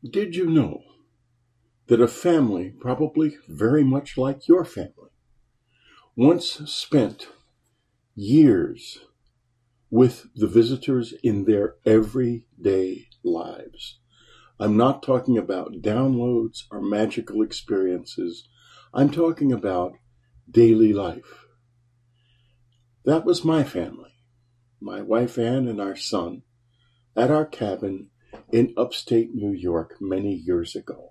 Did you know that a family, probably very much like your family, once spent years with the visitors in their everyday lives? I'm not talking about downloads or magical experiences. I'm talking about daily life. That was my family, my wife Ann and our son, at our cabin in upstate New York many years ago.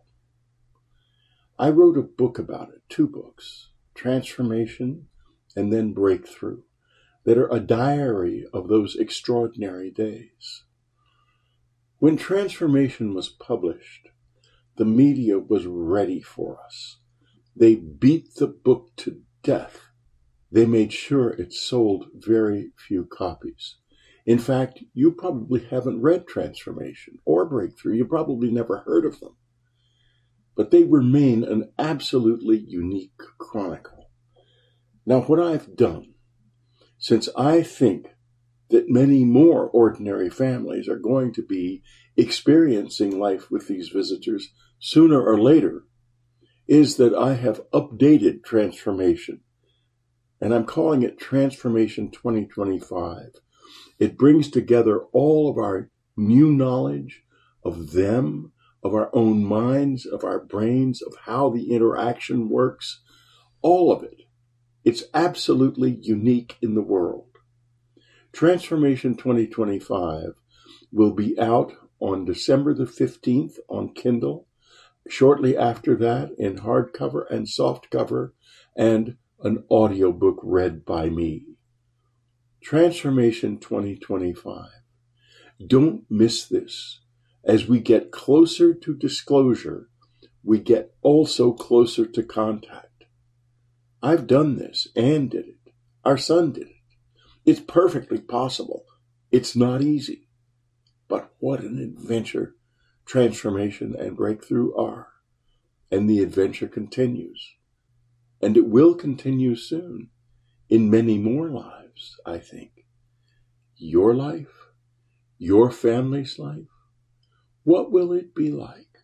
I wrote a book about it, 2 books, Transformation and then Breakthrough, that are a diary of those extraordinary days. When Transformation was published, the media was ready for us. They beat the book to death. They made sure it sold very few copies. In fact, you probably haven't read Transformation or Breakthrough. You probably never heard of them. But they remain an absolutely unique chronicle. Now, what I've done, since I think that many more ordinary families are going to be experiencing life with these visitors sooner or later, is that I have updated Transformation. And I'm calling it Transformation 2025. It brings together all of our new knowledge of them, of our own minds, of our brains, of how the interaction works, all of it. It's absolutely unique in the world. Transformation 2025 will be out on December the 15th on Kindle, shortly after that in hardcover and softcover, and an audiobook read by me. Transformation 2025. Don't miss this. As we get closer to disclosure, we get also closer to contact. I've done this. Ann did it. Our son did it. It's perfectly possible. It's not easy. But what an adventure Transformation and Breakthrough are. And the adventure continues. And it will continue soon in many more lives, I think. Your life, your family's life, what will it be like?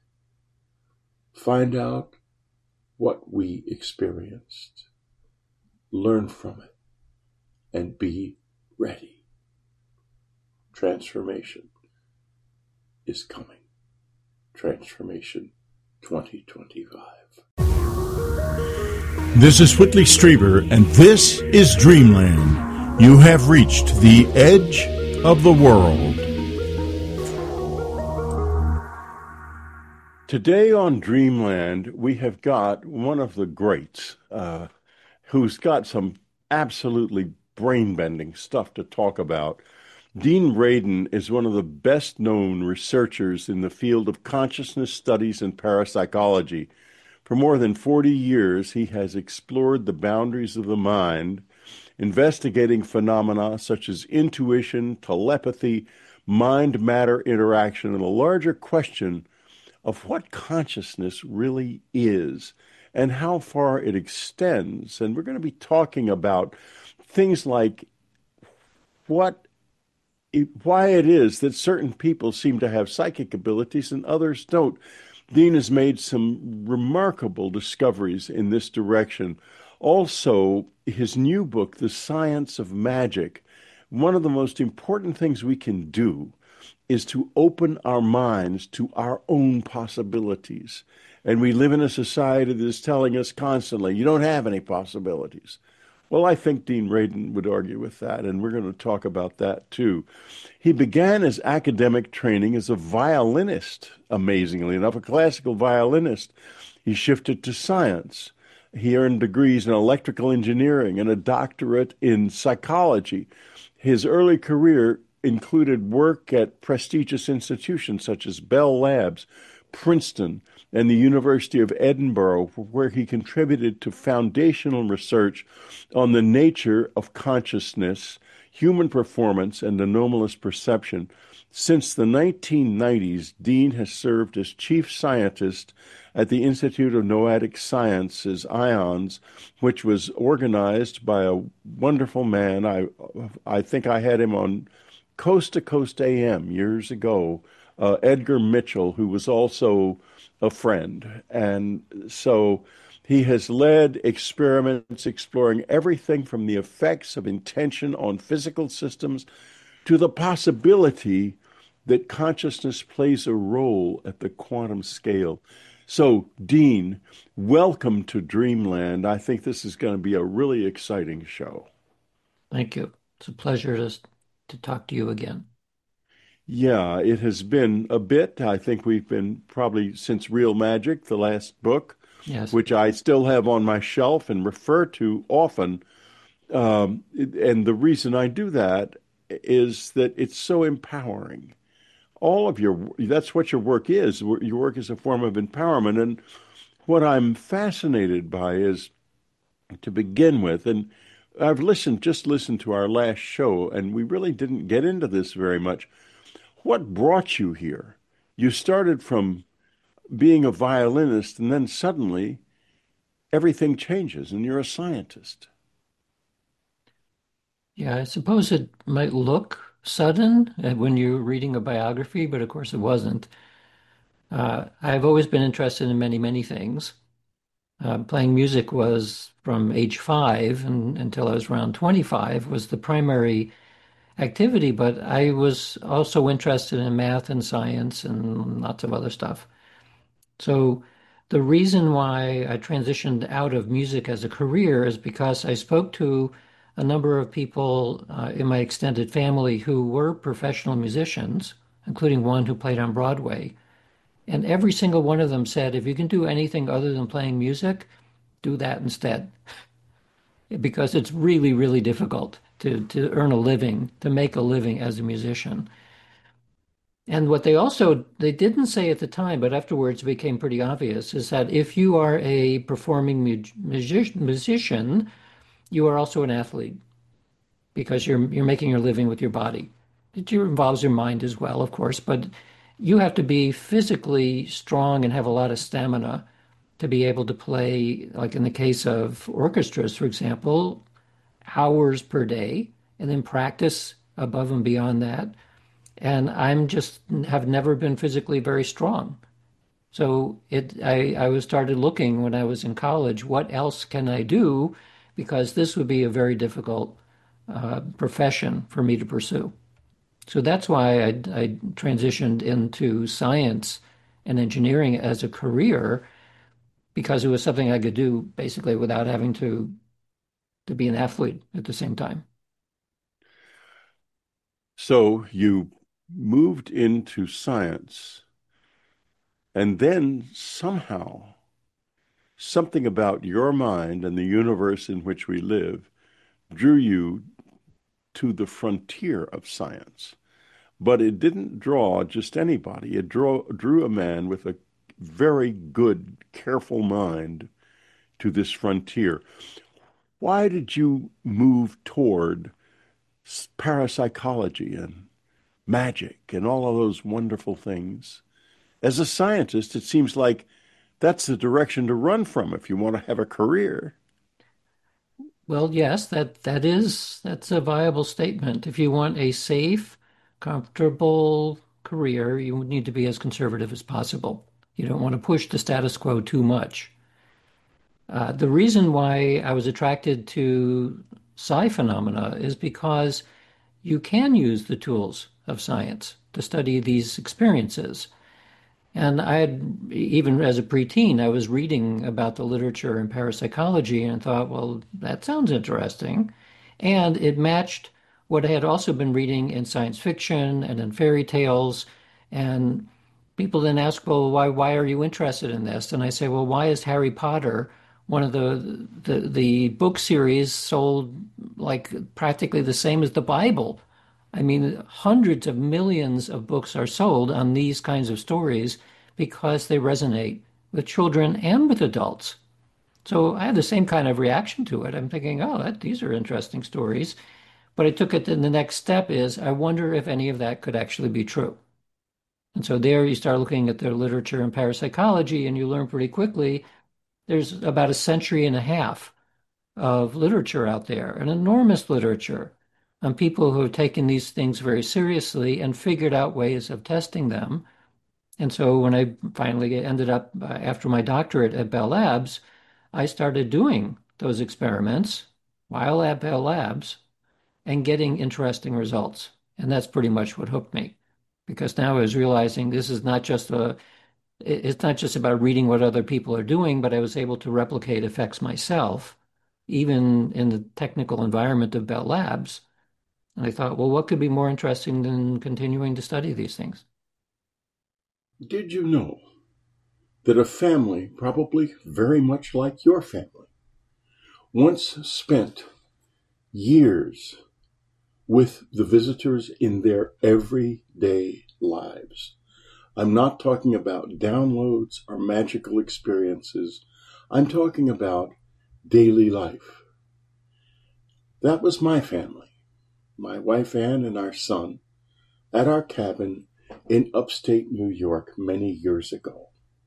Find out what we experienced. Learn from it and be ready. Transformation is coming. Transformation 2025. This is Whitley Strieber, and this is Dreamland. You have reached the edge of the world. Today on Dreamland, we have got one of the greats who's got some absolutely brain-bending stuff to talk about. Dean Radin is one of the best-known researchers in the field of consciousness studies and parapsychology. For more than 40 years, he has explored the boundaries of the mind, investigating phenomena such as intuition, telepathy, mind-matter interaction, and the larger question of what consciousness really is and how far it extends. And we're going to be talking about things like why it is that certain people seem to have psychic abilities and others don't. Dean has made some remarkable discoveries in this direction. Also, his new book, The Science of Magic, one of the most important things we can do is to open our minds to our own possibilities. And we live in a society that is telling us constantly, you don't have any possibilities. Well, I think Dean Radin would argue with that, and we're going to talk about that too. He began his academic training as a violinist, amazingly enough, a classical violinist. He shifted to science. He earned degrees in electrical engineering and a doctorate in psychology. His early career included work at prestigious institutions such as Bell Labs, Princeton, and the University of Edinburgh, where he contributed to foundational research on the nature of consciousness, human performance, and anomalous perception. Since the 1990s, Dean has served as chief scientist at the Institute of Noetic Sciences, IONS, which was organized by a wonderful man. I think I had him on Coast to Coast AM years ago, Edgar Mitchell, who was also a friend. And so he has led experiments exploring everything from the effects of intention on physical systems to the possibility that consciousness plays a role at the quantum scale. So, Dean, welcome to Dreamland. I think this is going to be a really exciting show. Thank you. It's a pleasure to talk to you again. Yeah, it has been a bit. I think we've been probably since Real Magic, the last book, Yes. which I still have on my shelf and refer to often. And the reason I do that is that it's so empowering. All of that's what your work is. Your work is a form of empowerment. And what I'm fascinated by is to begin with, and I've just listened to our last show, and we really didn't get into this very much. What brought you here? You started from being a violinist, and then suddenly everything changes, and you're a scientist. Yeah, I suppose it might look sudden when you're reading a biography, but of course it wasn't. I've always been interested in many, many things. Playing music was from age 5 and until I was around 25 was the primary activity, but I was also interested in math and science and lots of other stuff. So the reason why I transitioned out of music as a career is because I spoke to a number of people in my extended family who were professional musicians, including one who played on Broadway. And every single one of them said, if you can do anything other than playing music, do that instead. Because it's really, really difficult to earn a living, to make a living as a musician. And what they didn't say at the time, but afterwards became pretty obvious, is that if you are a performing musician, you are also an athlete because you're making your living with your body. It involves your mind as well, of course, but you have to be physically strong and have a lot of stamina to be able to play, like in the case of orchestras, for example, hours per day, and then practice above and beyond that. And I'm just have never been physically very strong. So I was started looking when I was in college, what else can I do? Because this would be a very difficult profession for me to pursue. So that's why I transitioned into science and engineering as a career because it was something I could do basically without having to be an athlete at the same time. So you moved into science, and then somehow something about your mind and the universe in which we live drew you to the frontier of science. But it didn't draw just anybody. It drew a man with a very good, careful mind to this frontier. Why did you move toward parapsychology and magic and all of those wonderful things? As a scientist, it seems like that's the direction to run from if you want to have a career. Well, yes, that's a viable statement. If you want a safe, comfortable career, you need to be as conservative as possible. You don't want to push the status quo too much. The reason why I was attracted to psi phenomena is because you can use the tools of science to study these experiences. And I had, even as a preteen, I was reading about the literature in parapsychology and thought, well, that sounds interesting. And it matched what I had also been reading in science fiction and in fairy tales. And people then ask, well, why are you interested in this? And I say, well, why is Harry Potter one of the book series sold like practically the same as the Bible? I mean, hundreds of millions of books are sold on these kinds of stories because they resonate with children and with adults. So I had the same kind of reaction to it. I'm thinking, oh, these are interesting stories. But I took it to the next step is I wonder if any of that could actually be true. And so there you start looking at their literature and parapsychology, and you learn pretty quickly there's about a century and a half of literature out there, an enormous literature on people who have taken these things very seriously and figured out ways of testing them. And so when I finally ended up after my doctorate at Bell Labs, I started doing those experiments while at Bell Labs and getting interesting results. And that's pretty much what hooked me because now I was realizing this is not just it's not just about reading what other people are doing, but I was able to replicate effects myself, even in the technical environment of Bell Labs. And I thought, well, what could be more interesting than continuing to study these things? Did you know that a family, probably very much like your family, once spent years with the visitors in their everyday lives? I'm not talking about downloads or magical experiences. I'm talking about daily life. That was my family, my wife Ann and our son, at our cabin in upstate New York many years ago.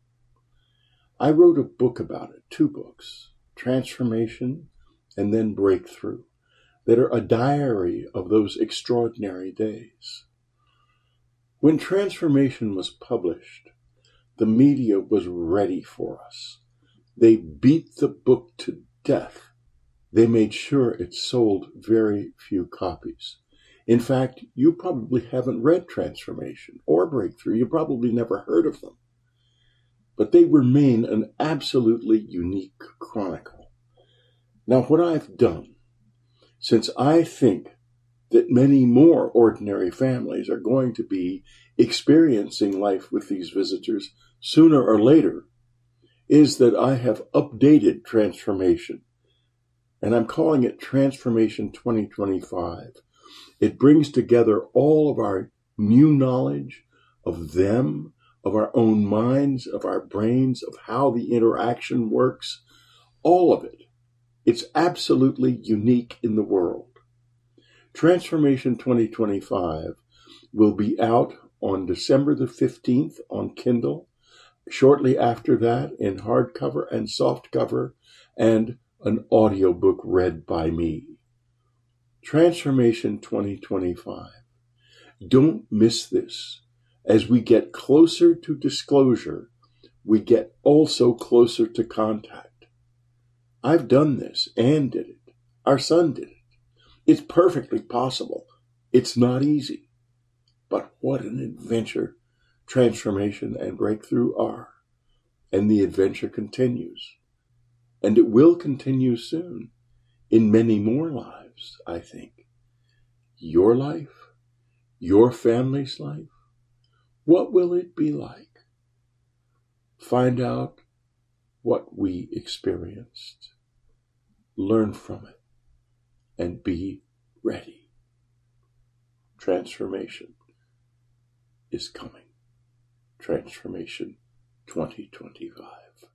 I wrote a book about it, 2 books, Transformation and then Breakthrough, that are a diary of those extraordinary days. When Transformation was published, the media was ready for us. They beat the book to death. They made sure it sold very few copies. In fact, you probably haven't read Transformation or Breakthrough. You probably never heard of them. But they remain an absolutely unique chronicle. Now, what I've done, since I think that many more ordinary families are going to be experiencing life with these visitors sooner or later, is that I have updated Transformation. And I'm calling it Transformation 2025. It brings together all of our new knowledge of them, of our own minds, of our brains, of how the interaction works, all of it. It's absolutely unique in the world. Transformation 2025 will be out on December the 15th on Kindle, shortly after that in hardcover and softcover, and an audiobook read by me. Transformation 2025. Don't miss this. As we get closer to disclosure, we get also closer to contact. I've done this. Anne did it. Our son did it. It's perfectly possible. It's not easy. But what an adventure Transformation and Breakthrough are. And the adventure continues. And it will continue soon in many more lives, I think. Your life, your family's life, what will it be like? Find out what we experienced. Learn from it and be ready. Transformation is coming. Transformation 2025.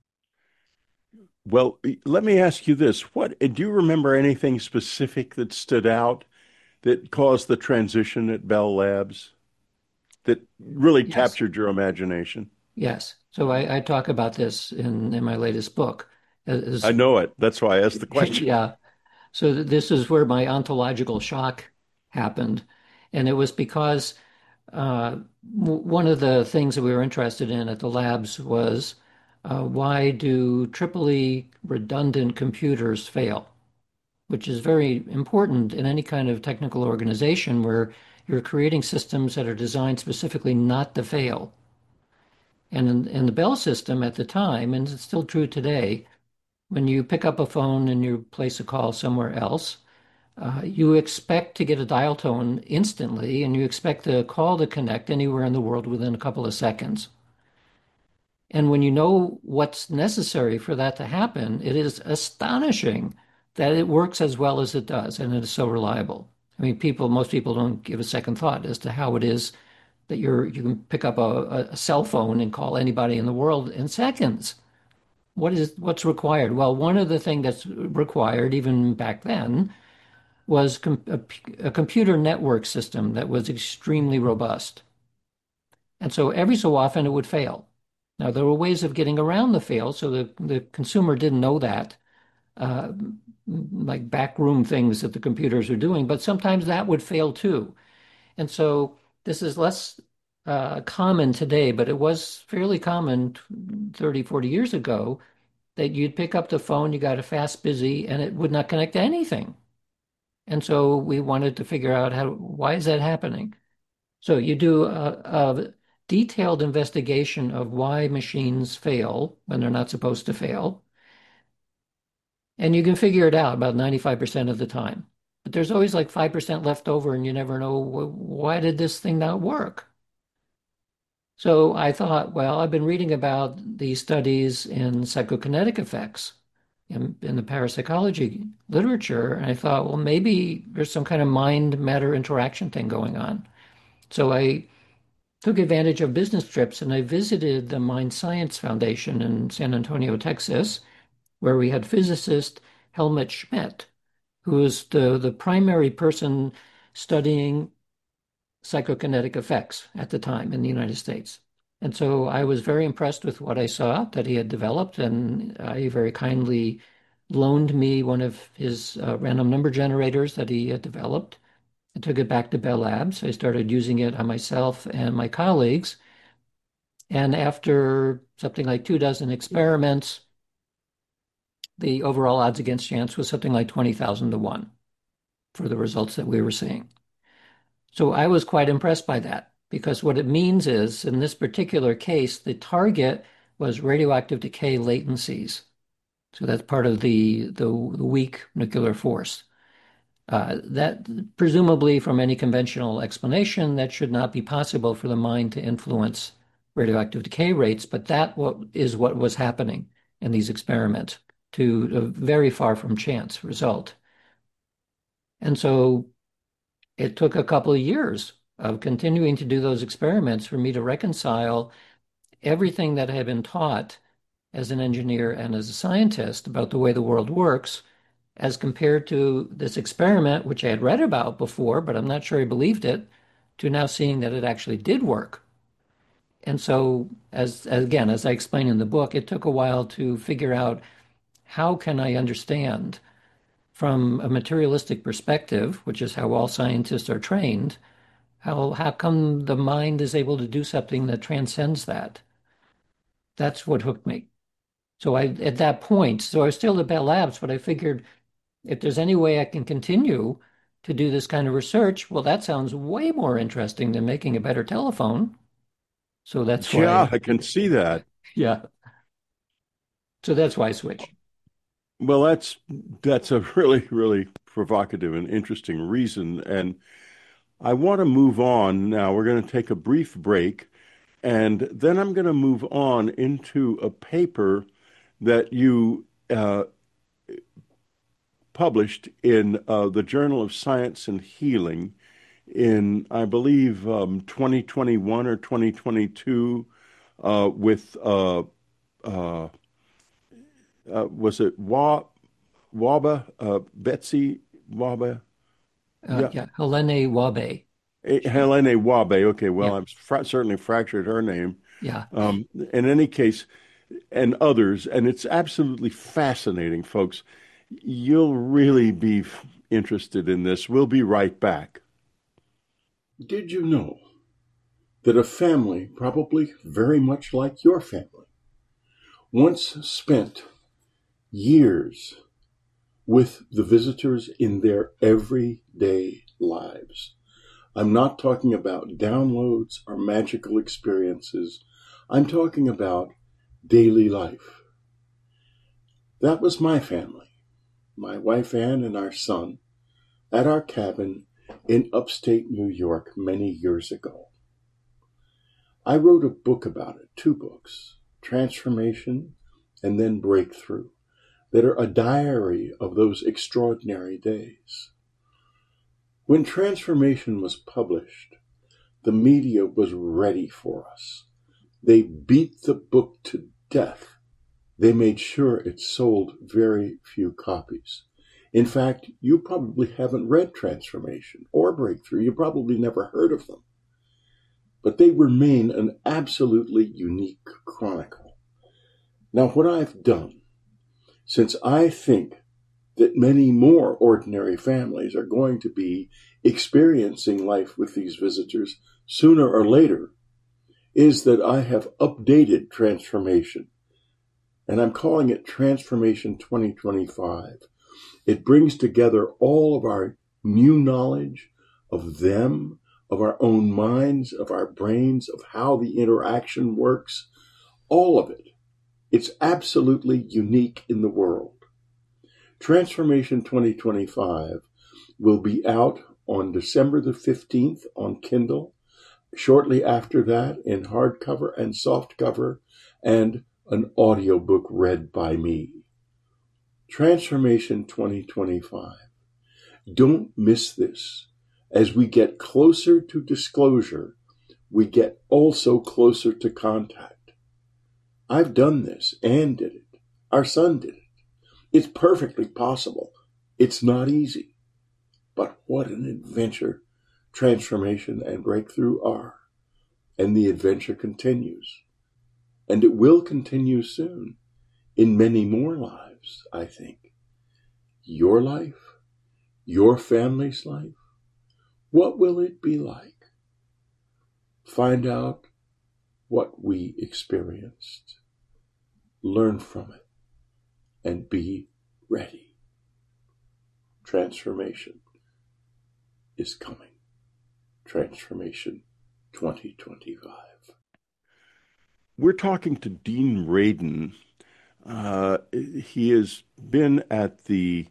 Well, let me ask you this. What do you remember anything specific that stood out that caused the transition at Bell Labs that really Yes. captured your imagination? Yes. So I talk about this in my latest book. I As, know it. That's why I asked the question. yeah. So this is where my ontological shock happened. And it was because one of the things that we were interested in at the labs was why do triply redundant computers fail? Which is very important in any kind of technical organization where you're creating systems that are designed specifically not to fail. And in the Bell system at the time, and it's still true today, when you pick up a phone and you place a call somewhere else, you expect to get a dial tone instantly, and you expect the call to connect anywhere in the world within a couple of seconds. And when you know what's necessary for that to happen, it is astonishing that it works as well as it does, and it is so reliable. I mean, most people don't give a second thought as to how it is that you can pick up a cell phone and call anybody in the world in seconds. What's required? Well, one of the things that's required even back then was a computer network system that was extremely robust. And so every so often it would fail. Now, there were ways of getting around the fail, so the consumer didn't know that. uh, like backroom things that the computers are doing, but sometimes that would fail too. And so this is less common today, but it was fairly common 30, 40 years ago that you'd pick up the phone, you got a fast busy, and it would not connect to anything. And so we wanted to figure out why is that happening? So you do a detailed investigation of why machines fail when they're not supposed to fail. And you can figure it out about 95% of the time. But there's always like 5% left over, and you never know, why did this thing not work? So I thought, well, I've been reading about these studies in psychokinetic effects in the parapsychology literature. And I thought, well, maybe there's some kind of mind matter interaction thing going on. So I took advantage of business trips and I visited the Mind Science Foundation in San Antonio, Texas, where we had physicist Helmut Schmidt, who is the primary person studying psychokinetic effects at the time in the United States. And so I was very impressed with what I saw that he had developed, and he very kindly loaned me one of his random number generators that he had developed. I took it back to Bell Labs. I started using it on myself and my colleagues. And after something like 24 experiments, the overall odds against chance was something like 20,000 to 1 for the results that we were seeing. So I was quite impressed by that because what it means is, in this particular case, the target was radioactive decay latencies. So that's part of the weak nuclear force. That presumably, from any conventional explanation, that should not be possible for the mind to influence radioactive decay rates, but that is what was happening in these experiments to a very far from chance result. And so it took a couple of years of continuing to do those experiments for me to reconcile everything that I had been taught as an engineer and as a scientist about the way the world works as compared to this experiment, which I had read about before, but I'm not sure I believed it, to now seeing that it actually did work. And so, as I explain in the book, it took a while to figure out how can I understand from a materialistic perspective, which is how all scientists are trained, how come the mind is able to do something that transcends that? That's what hooked me. So at that point, so I was still at Bell Labs, but I figured if there's any way I can continue to do this kind of research, well, that sounds way more interesting than making a better telephone. So that's Yeah, why, I can see that. yeah. So that's why I switched. Well, that's a really, really provocative and interesting reason. And I want to move on now. We're going to take a brief break, and then I'm going to move on into a paper that you published in the Journal of Science and Healing in, I believe, 2021 or 2022 with, uh, was it Waba, Betsy Waba? Yeah, Yeah, Helene Wabe. Helene Wabe. Okay, well, Yeah, I've certainly fractured her name. yeah. In any case, and others, and it's absolutely fascinating, folks. You'll really be interested in this. We'll be right back. Did you know that a family, probably very much like your family, once spent years with the visitors in their everyday lives? I'm not talking about downloads or magical experiences. I'm talking about daily life. That was my family, my wife Ann and our son, at our cabin in upstate New York many years ago. I wrote a book about it, 2 books, Transformation and then Breakthrough, that are a diary of those extraordinary days. When Transformation was published, the media was ready for us. They beat the book to death. They made sure it sold very few copies. In fact, you probably haven't read Transformation or Breakthrough. You probably never heard of them. But they remain an absolutely unique chronicle. Now, what I've done, since I think that many more ordinary families are going to be experiencing life with these visitors sooner or later is that I have updated Transformation, and I'm calling it Transformation 2025. It brings together all of our new knowledge of them, of our own minds, of our brains, of how the interaction works, all of it. It's absolutely unique in the world. Transformation 2025 will be out on December the 15th on Kindle, shortly after that in hardcover and softcover, and an audiobook read by me. Transformation 2025. Don't miss this. As we get closer to disclosure, we get also closer to contact. I've done this. Anne did it. Our son did it. It's perfectly possible. It's not easy. But what an adventure transformation and breakthrough are. And the adventure continues. And it will continue soon in many more lives, I think. Your life, your family's life, what will it be like? Find out what we experienced. Learn from it and be ready. Transformation is coming. Transformation 2025. We're talking to Dean Radin. He has been at the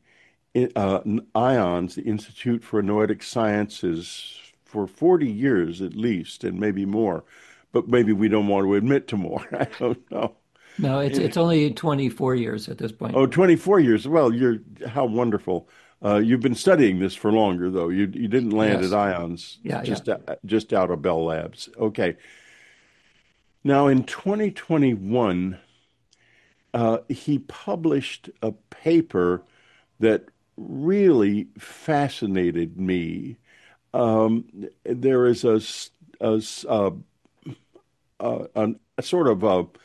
IONS, the Institute for Noetic Sciences, for 40 years at least, and maybe more. But maybe we don't want to admit to more. I don't know. No, it's only 24 years at this point. Oh, 24 years. Well, how wonderful. You've been studying this for longer, though. You didn't land Yes. at IONS Yeah, just out of Bell Labs. Okay. Now, in 2021, he published a paper that really fascinated me. There is a sort of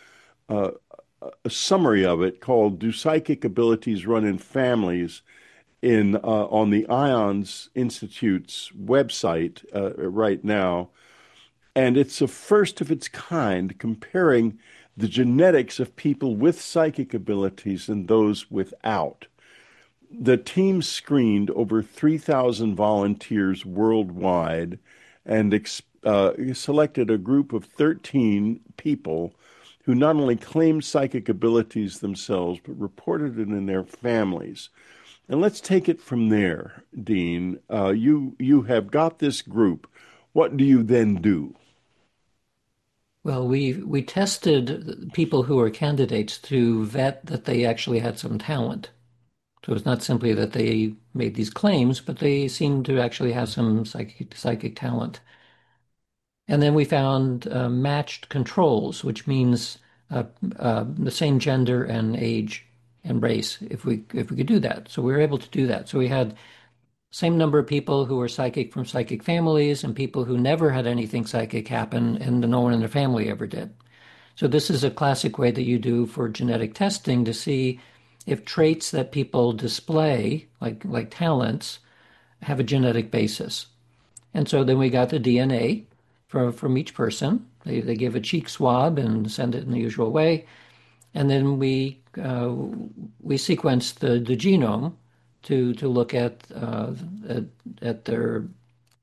a summary of it called "Do Psychic Abilities Run in Families?" on the IONS Institute's website right now. And it's a first of its kind, comparing the genetics of people with psychic abilities and those without. The team screened over 3,000 volunteers worldwide and selected a group of 13 people who not only claimed psychic abilities themselves, but reported it in their families. And let's take it from there, Dean. You have got this group. What do you then do? Well, we tested people who were candidates to vet that they actually had some talent. So it's not simply that they made these claims, but they seemed to actually have some psychic talent. And then we found matched controls, which means the same gender and age and race, if we could do that. So we were able to do that. So we had same number of people who were psychic from psychic families and people who never had anything psychic happen and no one in their family ever did. So this is a classic way that you do for genetic testing to see if traits that people display, like talents, have a genetic basis. And so then we got the DNA from each person. They give a cheek swab and send it in the usual way. And then we sequenced the genome to look at their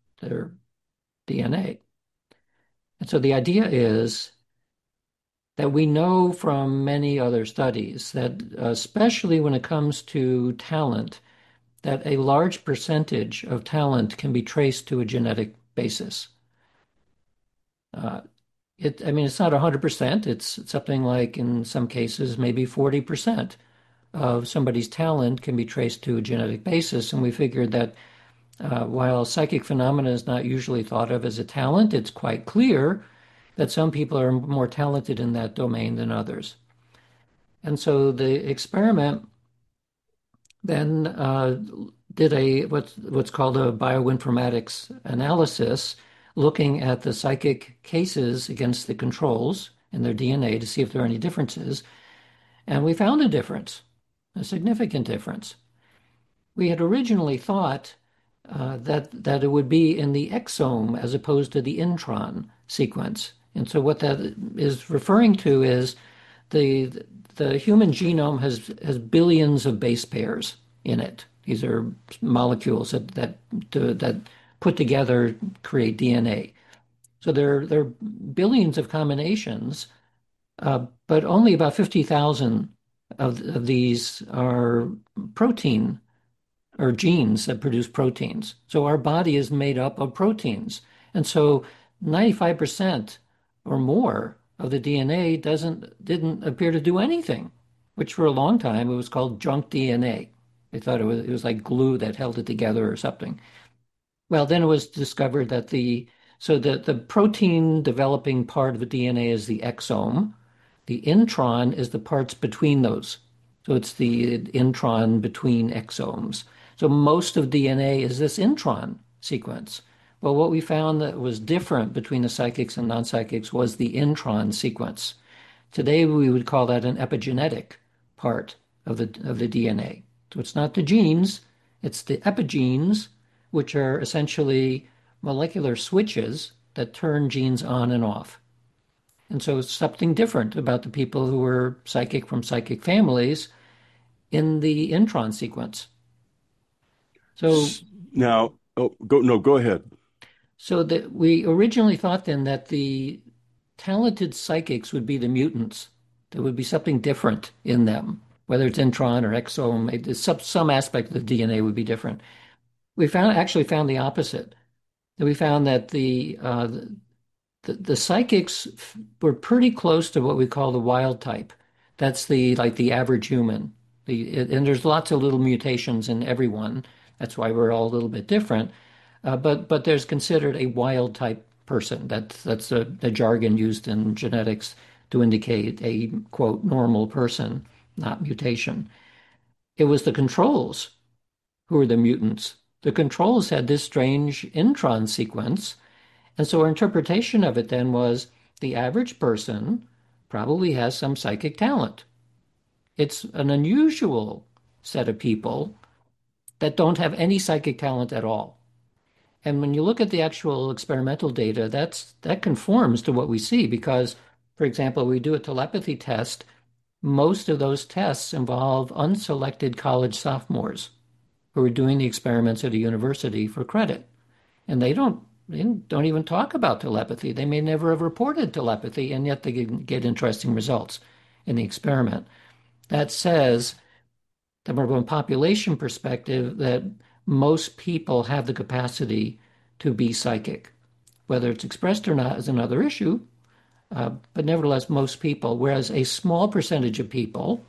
DNA. And so the idea is that we know from many other studies that especially when it comes to talent, that a large percentage of talent can be traced to a genetic basis. It's not 100%. It's something like, in some cases, maybe 40% of somebody's talent can be traced to a genetic basis. And we figured that while psychic phenomena is not usually thought of as a talent, it's quite clear that some people are more talented in that domain than others. And so the experiment then did what's called a bioinformatics analysis, looking at the psychic cases against the controls in their DNA to see if there are any differences. And we found a difference, a significant difference. We had originally thought that it would be in the exome as opposed to the intron sequence. And so what that is referring to is the the human genome has billions of base pairs in it. These are molecules that put together create DNA. So there are billions of combinations, but only about 50,000 of these are protein or genes that produce proteins. So our body is made up of proteins. And so 95% or more of the DNA didn't appear to do anything, which for a long time it was called junk DNA. They thought it was like glue that held it together or something. Well, then it was discovered that the protein developing part of the DNA is the exome. The intron is the parts between those. So it's the intron between exomes. So most of DNA is this intron sequence. Well, what we found that was different between the psychics and non-psychics was the intron sequence. Today we would call that an epigenetic part of the DNA. So it's not the genes, it's the epigenes, which are essentially molecular switches that turn genes on and off. And so it's something different about the people who were psychic from psychic families in the intron sequence. So, Now, oh, go no, go ahead. so that we originally thought then that the talented psychics would be the mutants. There would be something different in them, whether it's intron or exome. Some aspect of the DNA would be different. We actually found the opposite. We found that the psychics were pretty close to what we call the wild type. That's the average human. And there's lots of little mutations in everyone. That's why we're all a little bit different. But there's considered a wild type person. That's the jargon used in genetics to indicate a quote normal person, not mutation. It was the controls who were the mutants. The controls had this strange intron sequence, and so our interpretation of it then was the average person probably has some psychic talent. It's an unusual set of people that don't have any psychic talent at all. And when you look at the actual experimental data, that conforms to what we see because, for example, we do a telepathy test. Most of those tests involve unselected college sophomores who are doing the experiments at a university for credit. And they don't even talk about telepathy. They may never have reported telepathy, and yet they get interesting results in the experiment. That says that from a population perspective, that most people have the capacity to be psychic. Whether it's expressed or not is another issue, but nevertheless, most people, whereas a small percentage of people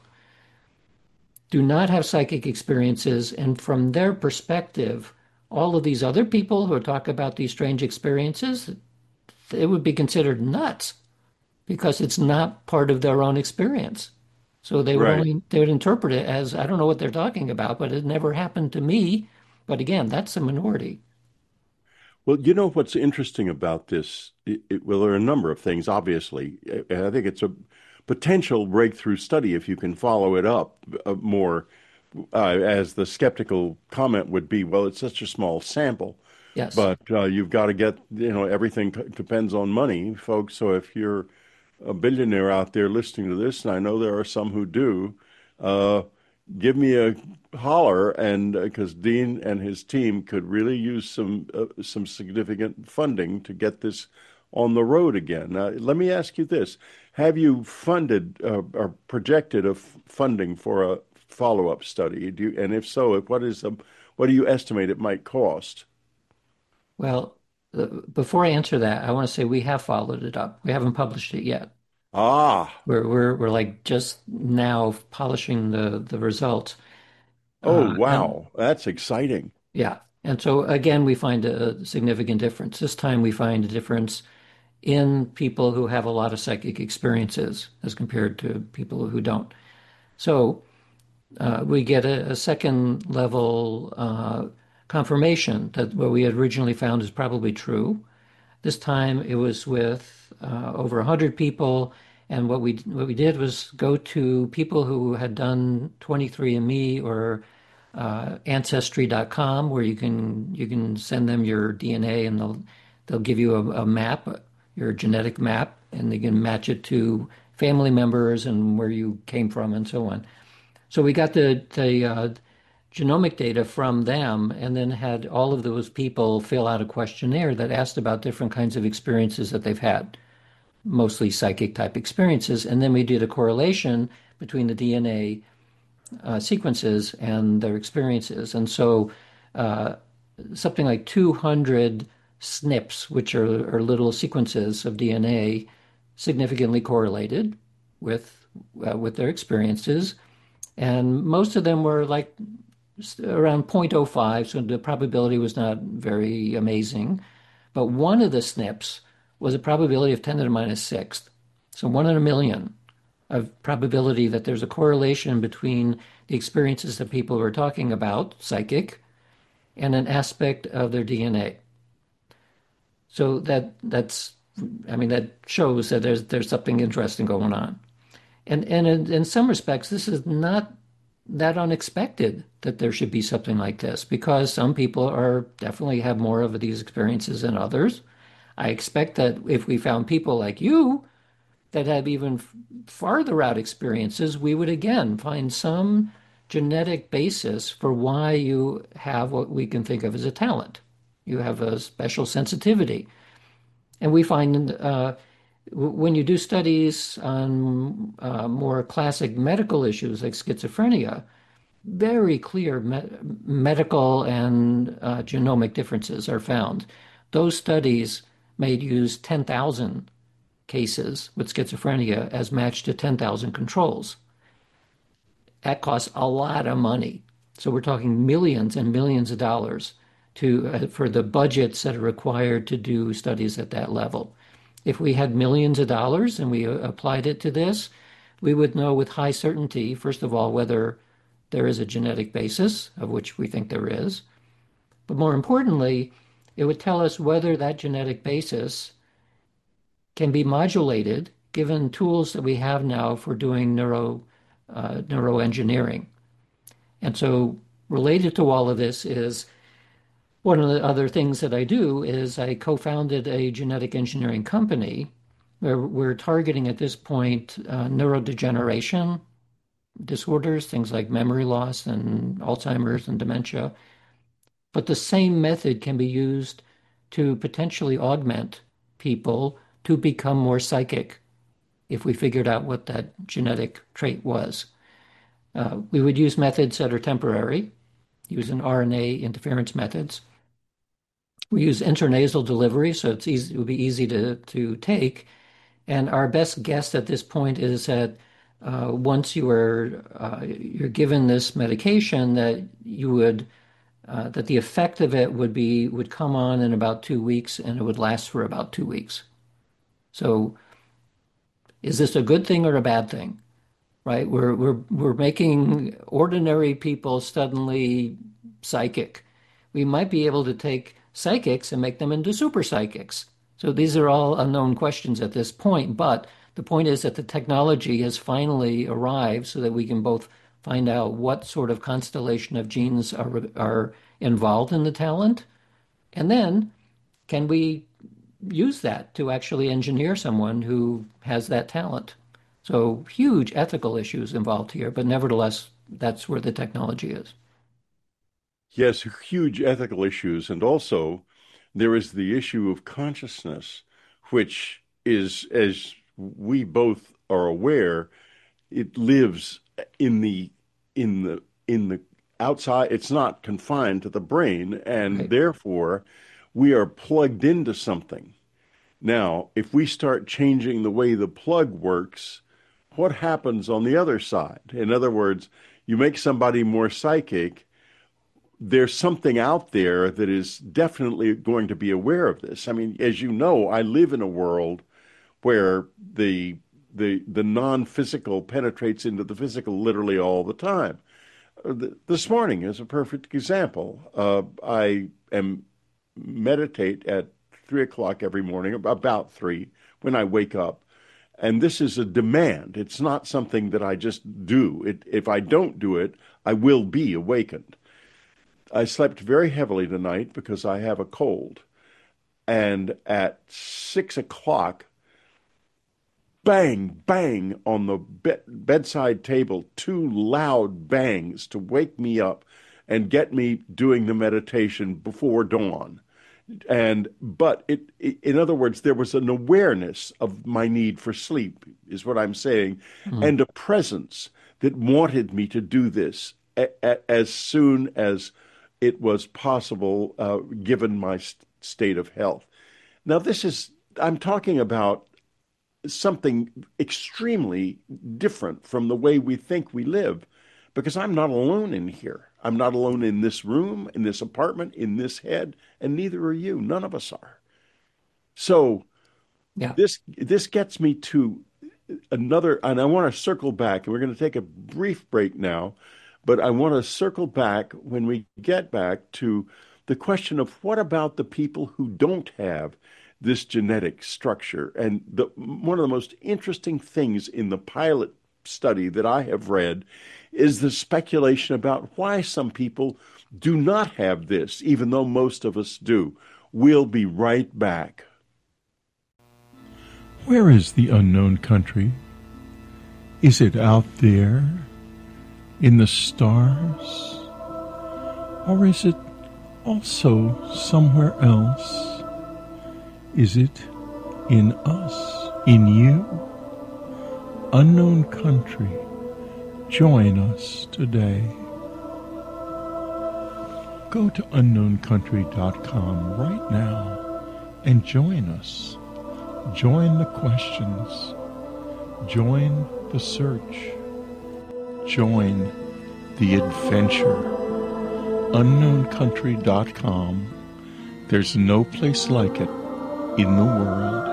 do not have psychic experiences, and from their perspective, all of these other people who talk about these strange experiences, it would be considered nuts because it's not part of their own experience. So Right. they would interpret it as I don't know what they're talking about, but it never happened to me. But again, that's a minority. Well, you know what's interesting about this? Well, there are a number of things, obviously. And I think it's a potential breakthrough study if you can follow it up more, as the skeptical comment would be, well, it's such a small sample. Yes. But you've got to get, everything depends on money, folks. So if you're a billionaire out there listening to this, and I know there are some who do, uh, give me a holler, and because Dean and his team could really use some significant funding to get this on the road again. Let me ask you this: have you funded or projected a funding for a follow-up study? And if so, what do you estimate it might cost? Well, before I answer that, I want to say we have followed it up. We haven't published it yet. Ah, We're like just now polishing the results. oh, And wow. That's exciting. yeah. And so again, we find a significant difference. This time we find a difference in people who have a lot of psychic experiences as compared to people who don't. So we get a second level confirmation that what we had originally found is probably true. This time it was with over 100 people. And what we did was go to people who had done 23andMe or Ancestry.com, where you can send them your DNA and they'll give you a map, your genetic map, and they can match it to family members and where you came from and so on. So we got the genomic data from them and then had all of those people fill out a questionnaire that asked about different kinds of experiences that they've had, mostly psychic type experiences. And then we did a correlation between the DNA sequences and their experiences. And so something like 200 SNPs, which are little sequences of DNA, significantly correlated with their experiences. And most of them were like around 0.05, so the probability was not very amazing. But one of the SNPs was a probability of 10 to the minus sixth. So 1 in a million of probability that there's a correlation between the experiences that people were talking about, psychic, and an aspect of their DNA. So that shows that there's something interesting going on. And in some respects, this is not that unexpected that there should be something like this, because some people are definitely have more of these experiences than others. I expect that if we found people like you that have even farther out experiences, we would again find some genetic basis for why you have what we can think of as a talent. You have a special sensitivity. And we find when you do studies on more classic medical issues like schizophrenia, very clear medical and genomic differences are found. Those studies may use 10,000 cases with schizophrenia as matched to 10,000 controls. That costs a lot of money. So we're talking millions and millions of dollars for the budgets that are required to do studies at that level. If we had millions of dollars and we applied it to this, we would know with high certainty, first of all, whether there is a genetic basis, of which we think there is. But more importantly, it would tell us whether that genetic basis can be modulated given tools that we have now for doing neuroengineering. And so related to all of this is one of the other things that I do is I co-founded a genetic engineering company where we're targeting at this point neurodegeneration disorders, things like memory loss and Alzheimer's and dementia. But the same method can be used to potentially augment people to become more psychic if we figured out what that genetic trait was. We would use methods that are temporary, using RNA interference methods. We use intranasal delivery, so it would be easy to take. And our best guess at this point is that once you're given this medication, that that the effect of it would come on in about 2 weeks, and it would last for about 2 weeks. So, is this a good thing or a bad thing? Right? We're making ordinary people suddenly psychic. We might be able to take psychics and make them into super psychics. So these are all unknown questions at this point, but the point is that the technology has finally arrived so that we can both find out what sort of constellation of genes are involved in the talent, and then can we use that to actually engineer someone who has that talent. So huge ethical issues involved here, but nevertheless, that's where the technology is. Yes, huge ethical issues. And also, there is the issue of consciousness, which is, as we both are aware, it lives in the outside. It's not confined to the brain, and Right. therefore we are plugged into something. Now, if we start changing the way the plug works, what happens on the other side? In other words, you make somebody more psychic, there's something out there that is definitely going to be aware of this. I mean, as you know, I live in a world where the non-physical penetrates into the physical literally all the time. This morning is a perfect example. I am meditate at 3 o'clock every morning, about 3, when I wake up. And this is a demand. It's not something that I just do. If I don't do it, I will be awakened. I slept very heavily tonight because I have a cold. And at 6 o'clock, bang, bang on the bedside table, two loud bangs to wake me up and get me doing the meditation before dawn. But in other words, there was an awareness of my need for sleep, is what I'm saying, Mm. and a presence that wanted me to do this as soon as it was possible, given my state of health. Now, I'm talking about something extremely different from the way we think we live, because I'm not alone in here. I'm not alone in this room, in this apartment, in this head, and neither are you. None of us are. So Yeah. this gets me to another, and I want to circle back, and we're going to take a brief break now, but I want to circle back when we get back to the question of what about the people who don't have this genetic structure? And one of the most interesting things in the pilot study that I have read is the speculation about why some people do not have this, even though most of us do. We'll be right back. Where is the unknown country? Is it out there in the stars? Or is it also somewhere else? Is it in us, in you? Unknown country, join us today. Go to unknowncountry.com right now and join us. Join the questions. Join the search. Join the adventure. unknowncountry.com. There's no place like it in the world.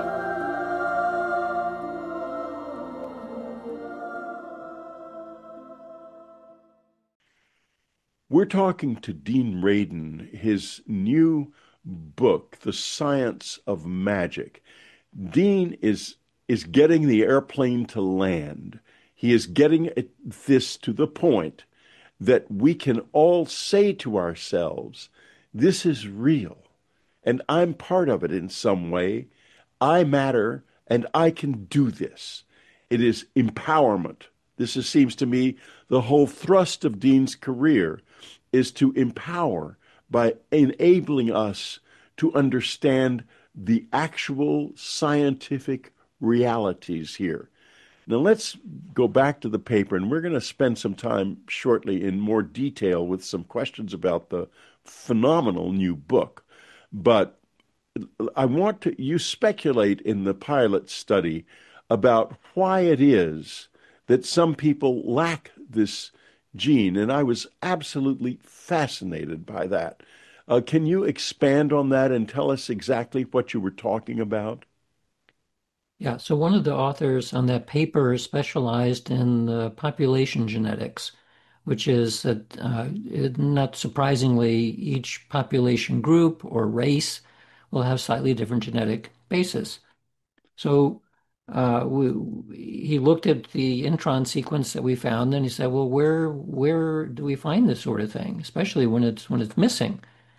We're talking to Dean Radin, his new book, The Science of Magic. Dean is getting the airplane to land. He is getting this to the point that we can all say to ourselves, this is real, and I'm part of it in some way. I matter, and I can do this. It is empowerment. Seems to me the whole thrust of Dean's career is to empower by enabling us to understand the actual scientific realities here. Now let's go back to the paper, and we're going to spend some time shortly in more detail with some questions about the phenomenal new book. But I want you speculate in the pilot study about why it is that some people lack this gene, and I was absolutely fascinated by that. Can you expand on that and tell us exactly what you were talking about? Yeah, so one of the authors on that paper specialized in population genetics, which is that, not surprisingly, each population group or race will have slightly different genetic basis. So he looked at the intron sequence that we found, and he said, "Well, where do we find this sort of thing, especially when it's missing?"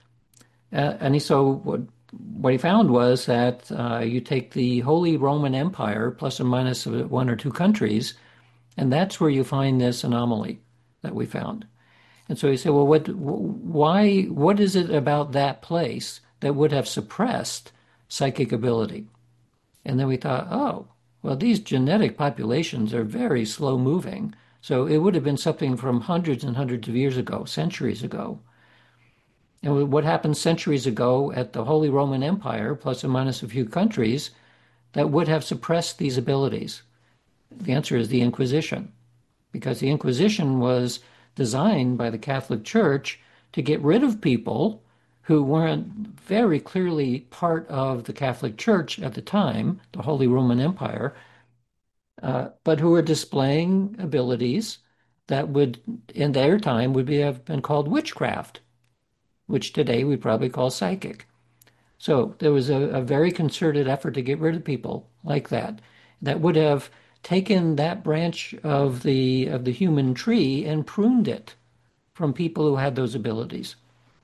What he found was that you take the Holy Roman Empire plus or minus one or two countries, and that's where you find this anomaly that we found. And so he said, "Well, what is it about that place that would have suppressed psychic ability?" And then we thought, oh, well, these genetic populations are very slow moving. So it would have been something from hundreds and hundreds of years ago, centuries ago. And what happened centuries ago at the Holy Roman Empire, plus or minus a few countries, that would have suppressed these abilities? The answer is the Inquisition, because the Inquisition was designed by the Catholic Church to get rid of people who weren't very clearly part of the Catholic Church at the time, the Holy Roman Empire, but who were displaying abilities that would, in their time, have been called witchcraft, which today we probably call psychic. So there was a very concerted effort to get rid of people like that would have taken that branch of the human tree and pruned it from people who had those abilities.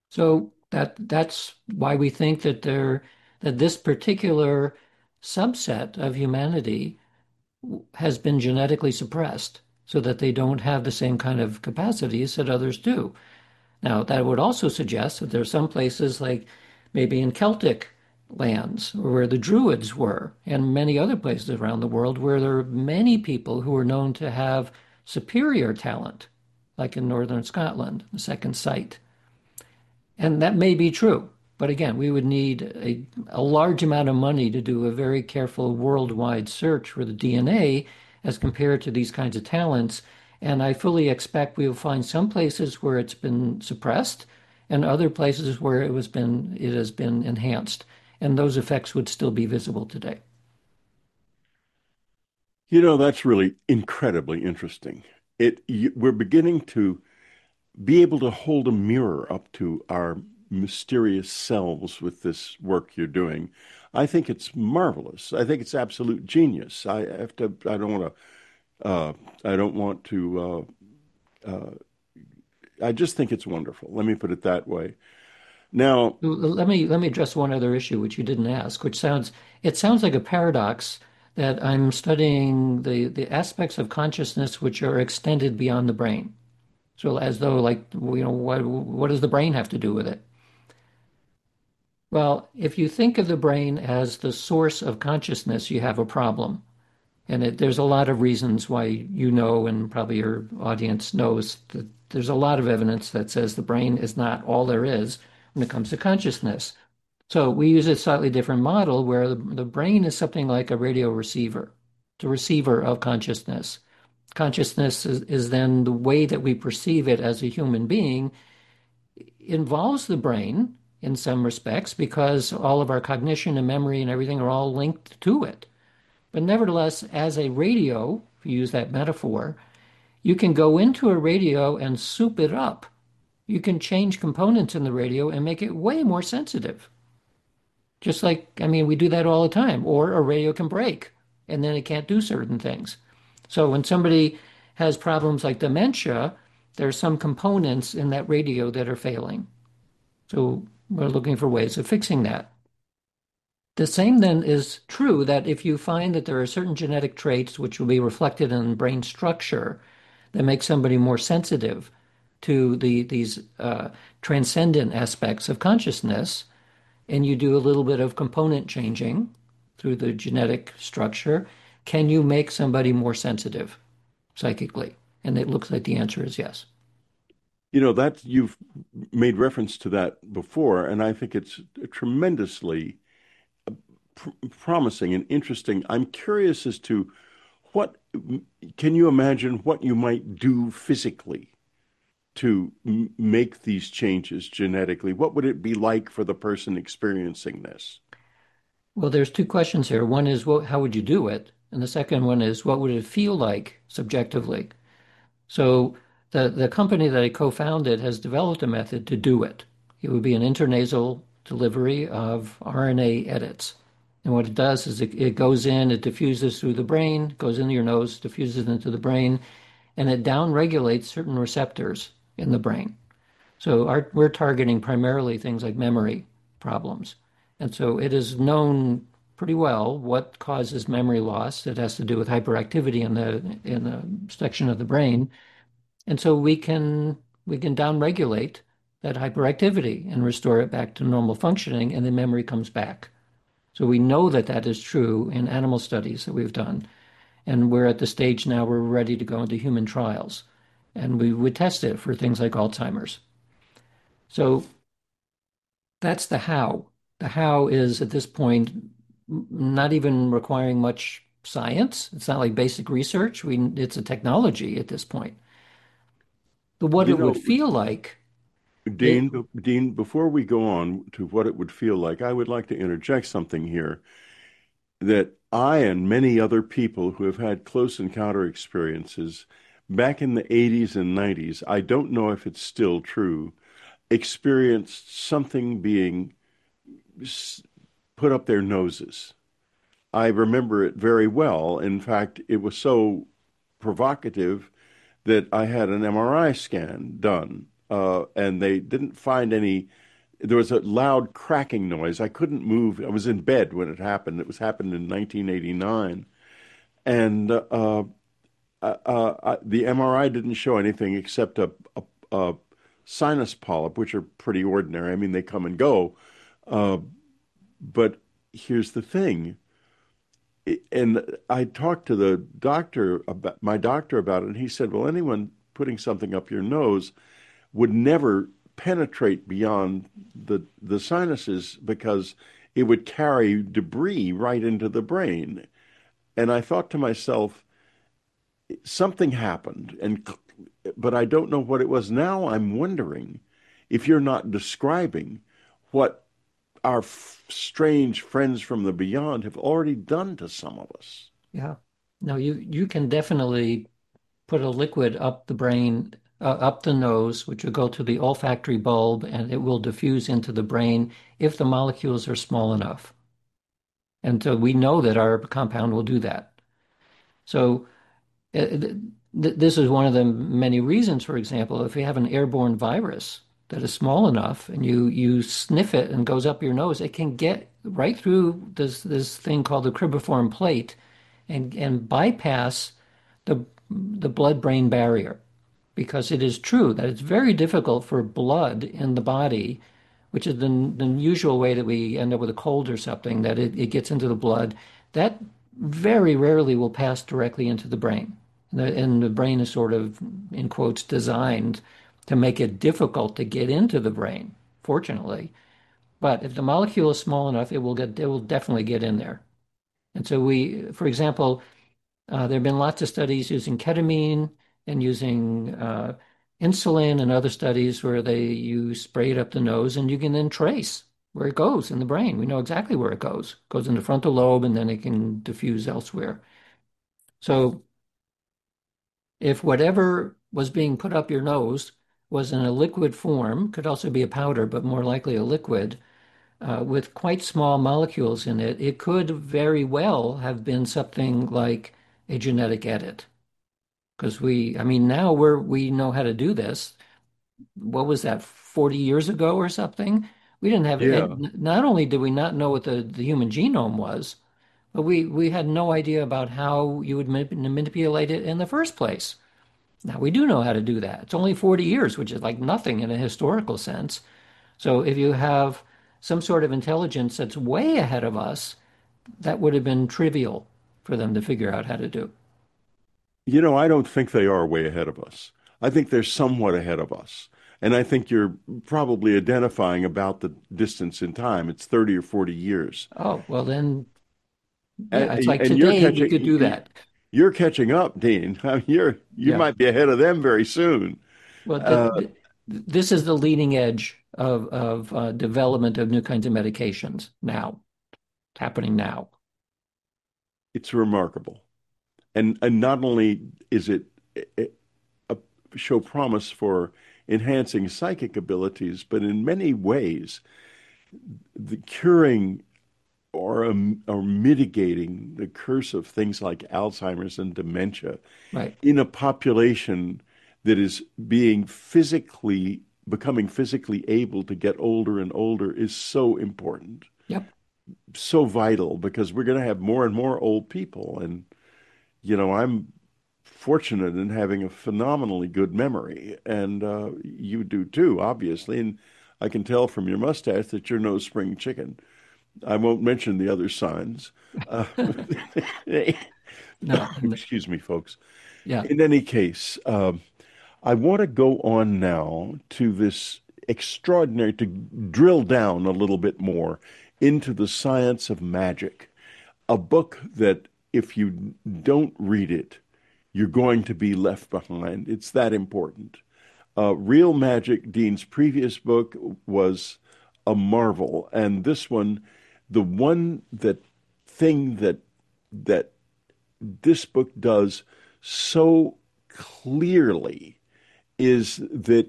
So that's why we think that this particular subset of humanity has been genetically suppressed so that they don't have the same kind of capacities that others do. Now, that would also suggest that there are some places like maybe in Celtic lands where the Druids were, and many other places around the world where there are many people who are known to have superior talent, like in northern Scotland, the second sight. And that may be true. But again, we would need a large amount of money to do a very careful worldwide search for the DNA as compared to these kinds of talents. And I fully expect we will find some places where it's been suppressed and other places where it has been enhanced. And those effects would still be visible today. That's really incredibly interesting. We're beginning to be able to hold a mirror up to our mysterious selves with this work you're doing. I think it's marvelous. I think it's absolute genius. I don't want to, I don't want to, I just think it's wonderful. Let me put it that way. Now, Let me address one other issue which you didn't ask, which sounds like a paradox that I'm studying the aspects of consciousness which are extended beyond the brain. So as though like what does the brain have to do with it? Well, if you think of the brain as the source of consciousness, you have a problem. And there's a lot of reasons why and probably your audience knows that there's a lot of evidence that says the brain is not all there is when it comes to consciousness. So we use a slightly different model where the brain is something like a radio receiver, the receiver of consciousness. Consciousness is then the way that we perceive it as a human being involves the brain in some respects because all of our cognition and memory and everything are all linked to it. But nevertheless, as a radio, if you use that metaphor, you can go into a radio and soup it up. You can change components in the radio and make it way more sensitive. Just like, I mean, we do that all the time. Or a radio can break and then it can't do certain things. So when somebody has problems like dementia, there are some components in that radio that are failing. So we're looking for ways of fixing that. The same then is true that if you find that there are certain genetic traits which will be reflected in brain structure that make somebody more sensitive to these transcendent aspects of consciousness, and you do a little bit of component changing through the genetic structure, can you make somebody more sensitive psychically? And it looks like the answer is yes. that you've made reference to that before, and I think it's tremendously promising and interesting. I'm curious as to what can you imagine what you might do physically to make these changes genetically? What would it be like for the person experiencing this? Well, there's two questions here. One is, how would you do it? And the second one is, what would it feel like subjectively? So the company that I co-founded has developed a method to do it. It would be an intranasal delivery of RNA edits. And what it does is it goes in, it diffuses through the brain, goes into your nose, diffuses into the brain, and it downregulates certain receptors in the brain. So we're targeting primarily things like memory problems. And so it is known pretty well what causes memory loss. It has to do with hyperactivity in the section of the brain. And so we can downregulate that hyperactivity and restore it back to normal functioning, and the memory comes back. So we know that that is true in animal studies that we've done. And we're at the stage now where we're ready to go into human trials. And we would test it for things like Alzheimer's. So that's the how. The how is at this point not even requiring much science. It's not like basic research. It's a technology at this point. The what You it would know, feel like, it, Dean, before we go on to what it would feel like, I would like to interject something here that I and many other people who have had close encounter experiences back in the 80s and 90s, I don't know if it's still true, experienced something being put up their noses. I remember it very well. In fact, it was so provocative that I had an MRI scan done and they didn't find any. There was a loud cracking noise. I couldn't move. I was in bed when it happened. It was happened in 1989, and the MRI didn't show anything except a sinus polyp, which are pretty ordinary. I mean, they come and go. Uh, but here's the thing. And I talked to the doctor about my doctor about it, and he said, "Well, anyone putting something up your nose would never penetrate beyond the sinuses because it would carry debris right into the brain." And I thought to myself, something happened, but I don't know what it was. Now I'm wondering if you're not describing what our strange friends from the beyond have already done to some of us. Yeah. No, you can definitely put a liquid up the brain, up the nose, which will go to the olfactory bulb, and it will diffuse into the brain if the molecules are small enough. And so we know that our compound will do that. So this is one of the many reasons, for example, if you have an airborne virus that is small enough and you sniff it and goes up your nose, it can get right through this thing called the cribriform plate and bypass the blood-brain barrier. Because it is true that it's very difficult for blood in the body, which is the usual way that we end up with a cold or something, that it gets into the blood. That very rarely will pass directly into the brain. And the brain is sort of, in quotes, designed to make it difficult to get into the brain, fortunately. But if the molecule is small enough, it will definitely get in there. And so for example, there have been lots of studies using ketamine and using insulin and other studies where you spray it up the nose and you can then trace where it goes in the brain. We know exactly where it goes. It goes in the frontal lobe and then it can diffuse elsewhere. So if whatever was being put up your nose was in a liquid form, could also be a powder, but more likely a liquid, with quite small molecules in it, it could very well have been something like a genetic edit. Because I mean, now we know how to do this. What was that, 40 years ago or something? We didn't have it. Yeah. Not only did we not know what the human genome was, but we had no idea about how you would manipulate it in the first place. Now we do know how to do that. It's only 40 years, which is like nothing in a historical sense. So if you have some sort of intelligence that's way ahead of us, that would have been trivial for them to figure out how to do. I don't think they are way ahead of us. I think they're somewhat ahead of us. And I think you're probably identifying about the distance in time. It's 30 or 40 years. Oh, well then, And, yeah, it's like and you're today we could do that. you're catching up, Dean. I mean, you Yeah. might be ahead of them very soon. Well, Uh, this is the leading edge of development of new kinds of medications now. It's happening now. it's remarkable. And not only is it a, a show promise for enhancing psychic abilities, but in many ways, the curing or mitigating the curse of things like Alzheimer's and dementia Right. in a population that is becoming physically able to get older and older is so important, Yep. so vital, because we're going to have more and more old people. And, I'm fortunate in having a phenomenally good memory, and you do too, obviously. And I can tell from your mustache that you're no spring chicken. I won't mention the other signs. Uh, No. excuse me, folks. Yeah. In any case, I want to go on now to this extraordinary, to drill down a little bit more into the science of magic, a book that if you don't read it, you're going to be left behind. It's that important. Real Magic, Dean's previous book, was a marvel, and this one, the one thing that this book does so clearly is that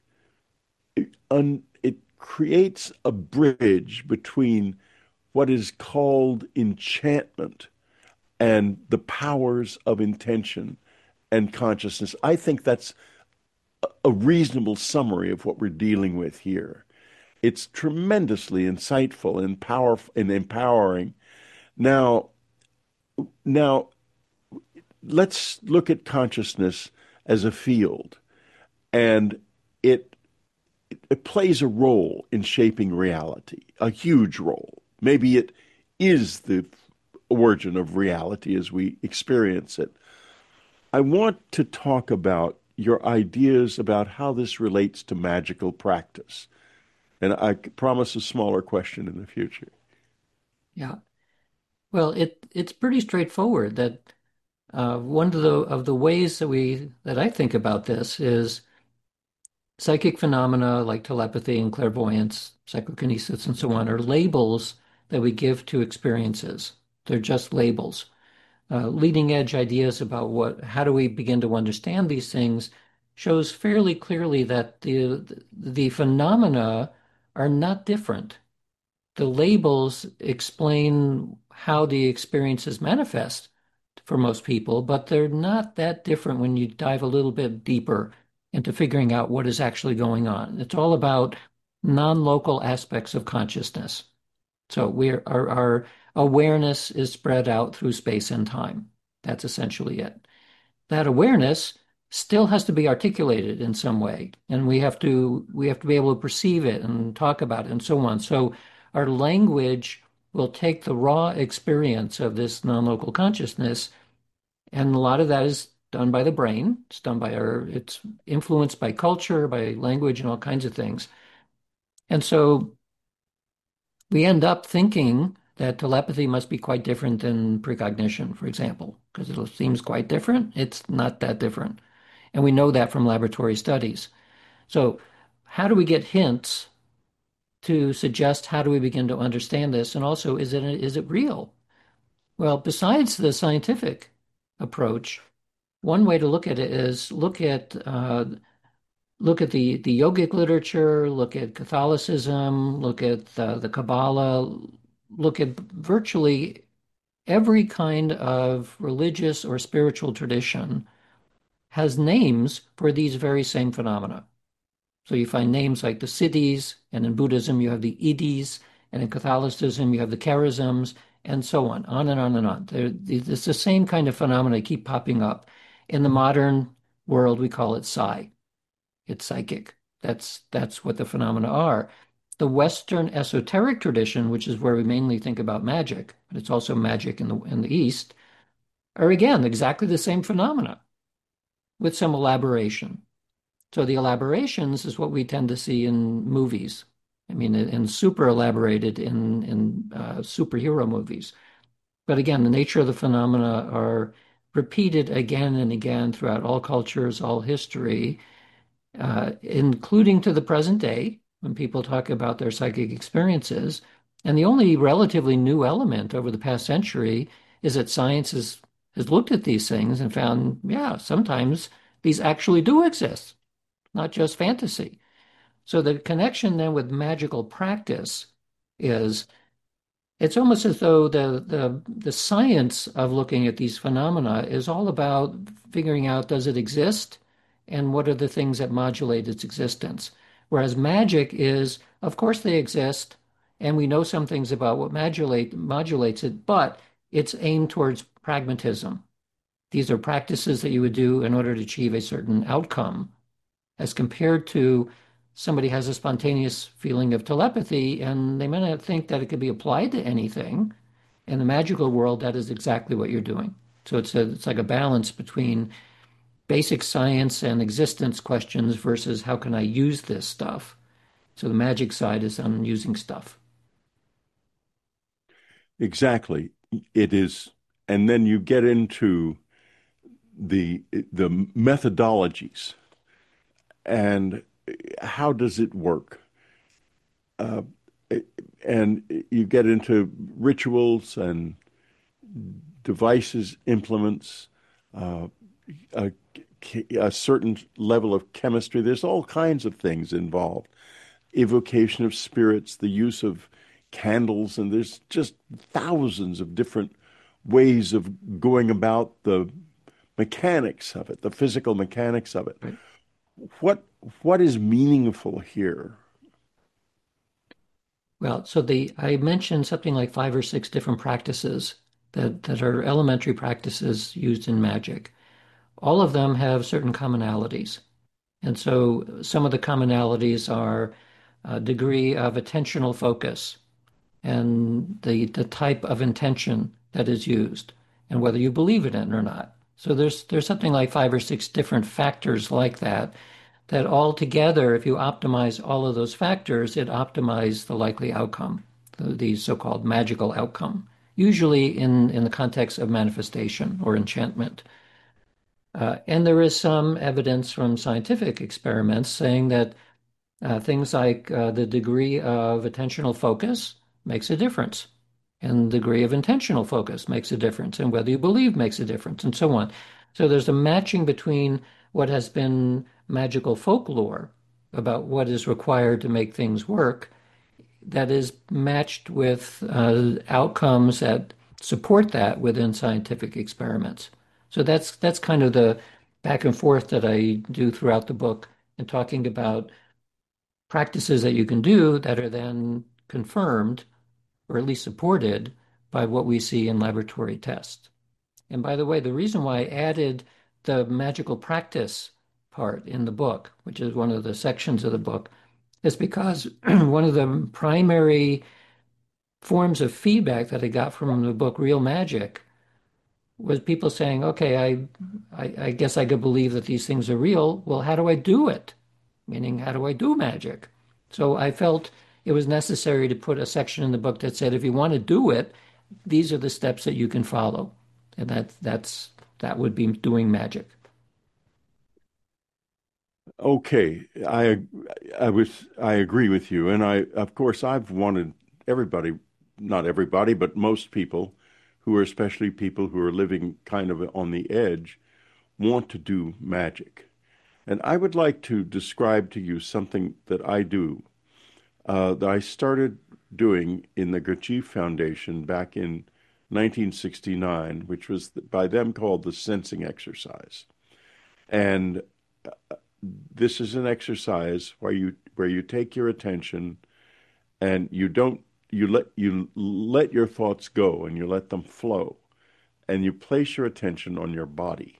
it creates a bridge between what is called enchantment and the powers of intention and consciousness. I think that's a reasonable summary of what we're dealing with here. It's tremendously insightful and powerful and empowering. Now, now let's look at consciousness as a field, and it it plays a role in shaping reality, a huge role. Maybe it is the origin of reality as we experience it. I want to talk about your ideas about how this relates to magical practice. And I promise a smaller question in the future. Yeah. Well, it's pretty straightforward that one of the ways that I think about this is psychic phenomena like telepathy and clairvoyance, psychokinesis, and so on are labels that we give to experiences. They're just labels. Leading edge ideas about how do we begin to understand these things shows fairly clearly that the phenomena are not different. The labels explain how the experiences manifest for most people, but they're not that different when you dive a little bit deeper into figuring out what is actually going on. It's all about non-local aspects of consciousness. So our awareness is spread out through space and time. That's essentially it. That awareness still has to be articulated in some way, and we have to be able to perceive it and talk about it and so on. So our language will take the raw experience of this non-local consciousness, and a lot of that is done by the brain. It's influenced by culture, by language, and all kinds of things. And so we end up thinking that telepathy must be quite different than precognition, for example, because it seems quite different. It's not that different. And we know that from laboratory studies. So, how do we get hints to suggest how do we begin to understand this? And also, is it real? Well, besides the scientific approach, one way to look at it is look at the yogic literature, look at Catholicism, look at the Kabbalah, look at virtually every kind of religious or spiritual tradition has names for these very same phenomena. So you find names like the siddhis, and in Buddhism you have the iddhis, and in Catholicism you have the charisms, and so on and on and on. It's the same kind of phenomena that keep popping up. In the modern world, we call it psi. It's psychic. That's what the phenomena are. The Western esoteric tradition, which is where we mainly think about magic, but it's also magic in the East, are again exactly the same phenomena with some elaboration. So the elaborations is what we tend to see in movies. I mean, and super elaborated in superhero movies. But again, the nature of the phenomena are repeated again and again throughout all cultures, all history, including to the present day when people talk about their psychic experiences. And the only relatively new element over the past century is that science has looked at these things and found, yeah, sometimes these actually do exist, not just fantasy. So the connection then with magical practice is it's almost as though the science of looking at these phenomena is all about figuring out does it exist and what are the things that modulate its existence. Whereas magic is, of course, they exist, and we know some things about what modulates it, but it's aimed towards pragmatism. These are practices that you would do in order to achieve a certain outcome, as compared to somebody has a spontaneous feeling of telepathy and they may not think that it could be applied to anything. In the magical world, that is exactly what you're doing. So it's like a balance between basic science and existence questions versus how can I use this stuff. So the magic side is on using stuff. Exactly. It is. And then you get into the methodologies and how does it work? Uh, and you get into rituals and devices, implements, uh, a, a certain level of chemistry. There's all kinds of things involved. Evocation of spirits, the use of candles, and there's just thousands of different ways of going about the mechanics of it, the physical mechanics of it. Right. What what is meaningful here? Well, so I mentioned something like 5 or 6 different practices that are elementary practices used in magic. All of them have certain commonalities. And so some of the commonalities are a degree of attentional focus and the type of intention that is used and whether you believe it in or not. So there's something like 5 or 6 different factors like that that all together, if you optimize all of those factors, it optimizes the likely outcome, the so-called magical outcome, usually in the context of manifestation or enchantment. And there is some evidence from scientific experiments saying that things like the degree of attentional focus makes a difference, and the degree of intentional focus makes a difference, and whether you believe makes a difference, and so on. So there's a matching between what has been magical folklore about what is required to make things work that is matched with outcomes that support that within scientific experiments. So that's kind of the back and forth that I do throughout the book and talking about practices that you can do that are then confirmed or at least supported by what we see in laboratory tests. And by the way, the reason why I added the magical practice part in the book, which is one of the sections of the book, is because one of the primary forms of feedback that I got from the book Real Magic was people saying, okay, I guess I could believe that these things are real. Well, how do I do it? Meaning, how do I do magic? So I felt it was necessary to put a section in the book that said, if you want to do it, these are the steps that you can follow. And that would be doing magic. Okay, I agree with you, and I of course I've wanted everybody, not everybody, but most people who are especially people who are living kind of on the edge want to do magic. And I would like to describe to you something that I do that I started doing in the Gurdjieff Foundation back in 1969, which was by them called the sensing exercise. And this is an exercise where you take your attention and you let your thoughts go and you let them flow and you place your attention on your body.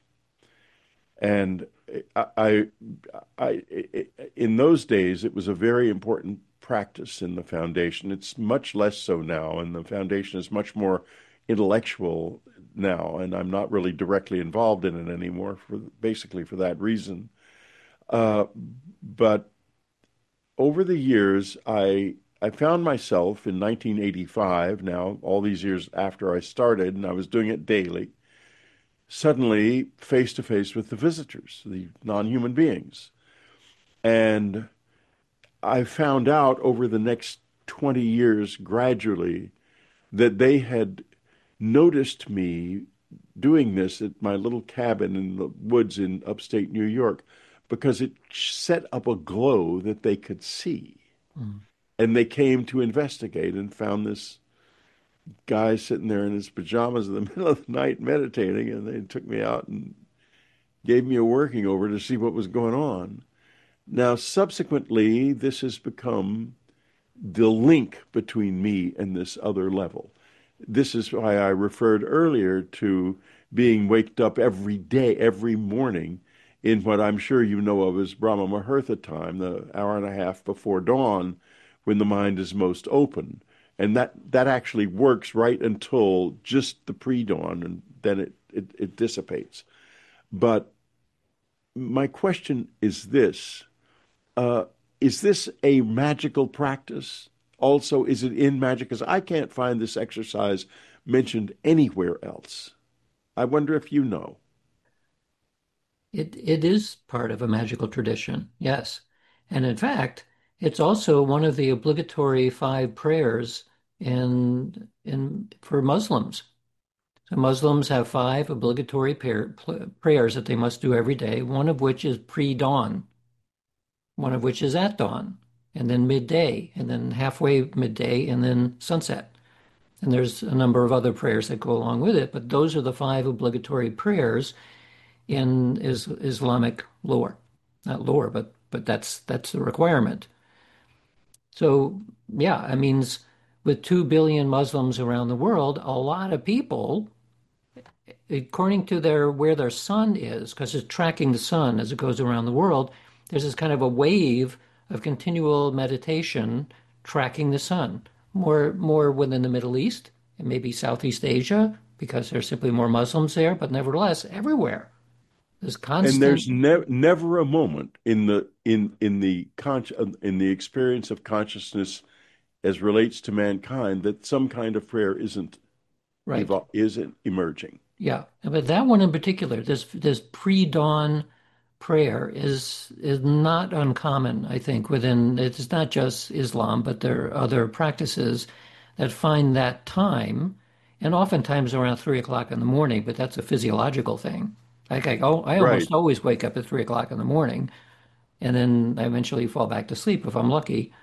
And I, I, in those days, it was a very important practice in the foundation. It's much less so now, and the foundation is much more intellectual now, and I'm not really directly involved in it anymore for basically for that reason. Uh, but over the years, I found myself in 1985, now all these years after I started, and I was doing it daily, suddenly face to face with the visitors, the non-human beings. And I found out over the next 20 years gradually that they had noticed me doing this at my little cabin in the woods in upstate New York because it set up a glow that they could see. Mm. And they came to investigate and found this guy sitting there in his pajamas in the middle of the night meditating. And they took me out and gave me a working over to see what was going on. Now, subsequently, this has become the link between me and this other level. This is why I referred earlier to being waked up every day, every morning, in what I'm sure you know of as Brahma Muhurta time, the hour and a half before dawn, when the mind is most open. And that actually works right until just the pre-dawn, and then it dissipates. But my question uh, is this a magical practice? Also, is it in magic? Because I can't find this exercise mentioned anywhere else. I wonder if you know. It is part of a magical tradition, yes. And in fact, it's also one of the obligatory 5 prayers in for Muslims. So Muslims have 5 obligatory prayers that they must do every day, one of which is pre-dawn, one of which is at dawn, and then midday, and then halfway midday, and then sunset. And there's a number of other prayers that go along with it, but those are the 5 obligatory prayers in Islamic lore. not lore, but that's the requirement. So yeah, I mean, with 2 billion Muslims around the world, a lot of people, according to their where their sun is, because it's tracking the sun as it goes around the world, there's this kind of a wave of continual meditation tracking the sun. More within the Middle East and maybe Southeast Asia, because there's simply more Muslims there, but nevertheless, everywhere. There's And constant, there's never a moment in the experience of consciousness as relates to mankind that some kind of prayer right. isn't emerging. Yeah, but that one in particular, this pre-dawn prayer is not uncommon, I think, within it's not just Islam, but there are other practices that find that time, and oftentimes around 3 o'clock in the morning, but that's a physiological thing. Like I Right. almost always wake up at 3 o'clock in the morning, and then I eventually fall back to sleep if I'm lucky.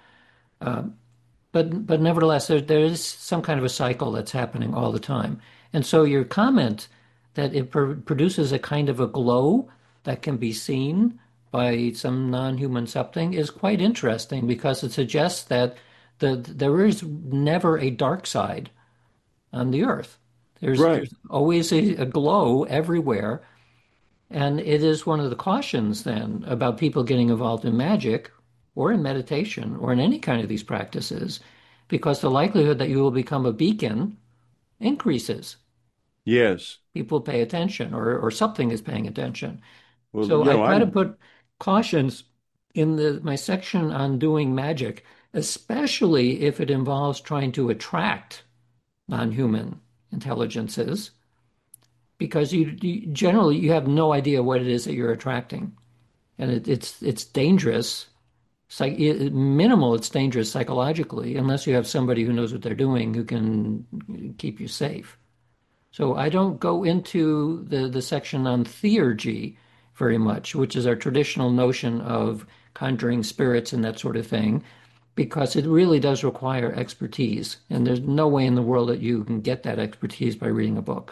But nevertheless, there is some kind of a cycle that's happening all the time. And so your comment that it produces a kind of a glow that can be seen by some non-human something is quite interesting because it suggests that there is never a dark side on the earth. Right. There's always a glow everywhere, and it is one of the cautions then about people getting involved in magic or in meditation or in any kind of these practices, because the likelihood that you will become a beacon increases. Yes. People pay attention or something is paying attention. Well, So I try to I'm put cautions in my section on doing magic, especially if it involves trying to attract non-human intelligences, because you generally you have no idea what it is that you're attracting. And it's dangerous. Minimal, it's dangerous psychologically, unless you have somebody who knows what they're doing who can keep you safe. So I don't go into the section on theurgy very much, which is our traditional notion of conjuring spirits and that sort of thing, because it really does require expertise. And there's no way in the world that you can get that expertise by reading a book.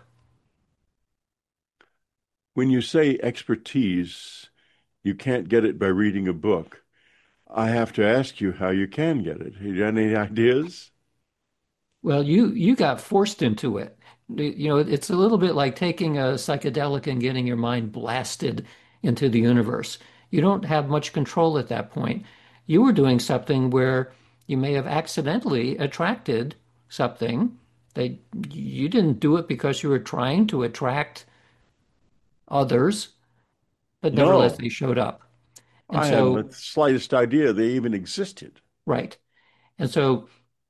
When you say expertise, you can't get it by reading a book. I have to ask you how you can get it. You got any ideas? Well, you got forced into it. You know, it's a little bit like taking a psychedelic and getting your mind blasted into the universe. You don't have much control at that point. You were doing something where you may have accidentally attracted something. You didn't do it because you were trying to attract others, but nevertheless No, they showed up. And I hadn't so, the slightest idea they even existed. right. And so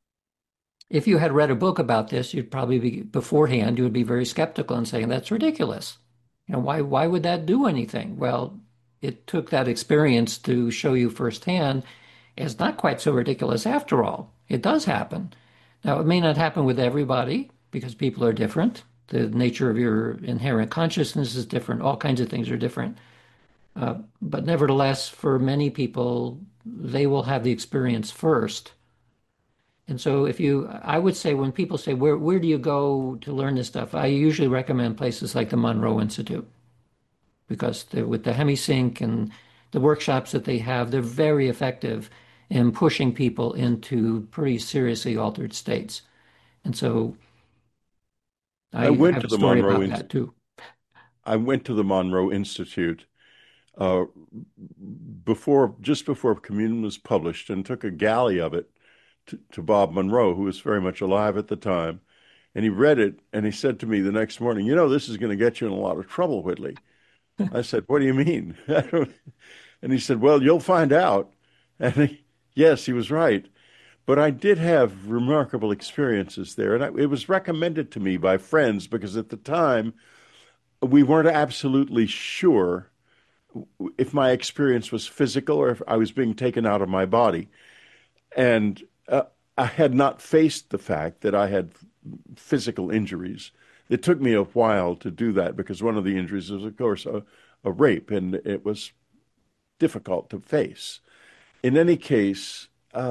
if you had read a book about this, you'd probably be beforehand, you would be very skeptical and saying that's ridiculous. You know, why would that do anything? Well, it took that experience to show you firsthand it's not quite so ridiculous after all. It does happen. Now, it may not happen with everybody because people are different. The nature of your inherent consciousness is different. All kinds of things are different. But nevertheless, for many people, they will have the experience first. And so I would say when people say, where do you go to learn this stuff? I usually recommend places like the Monroe Institute because with the HemiSync and the workshops that they have, they're very effective in pushing people into pretty seriously altered states. And so I I went have to a the story about that too. I went to the Monroe Institute uh, just before Communion was published and took a galley of it to Bob Monroe, who was very much alive at the time. And he read it and he said to me the next morning, "You know, this is going to get you in a lot of trouble, Whitley." I said, "What do you mean?" And he said, "Well, you'll find out." And yes, he was right. But I did have remarkable experiences there. And it was recommended to me by friends because at the time we weren't absolutely sure if my experience was physical or if I was being taken out of my body. And I had not faced the fact that I had physical injuries. It took me a while to do that because one of the injuries was, of course, a rape, and it was difficult to face. In any case,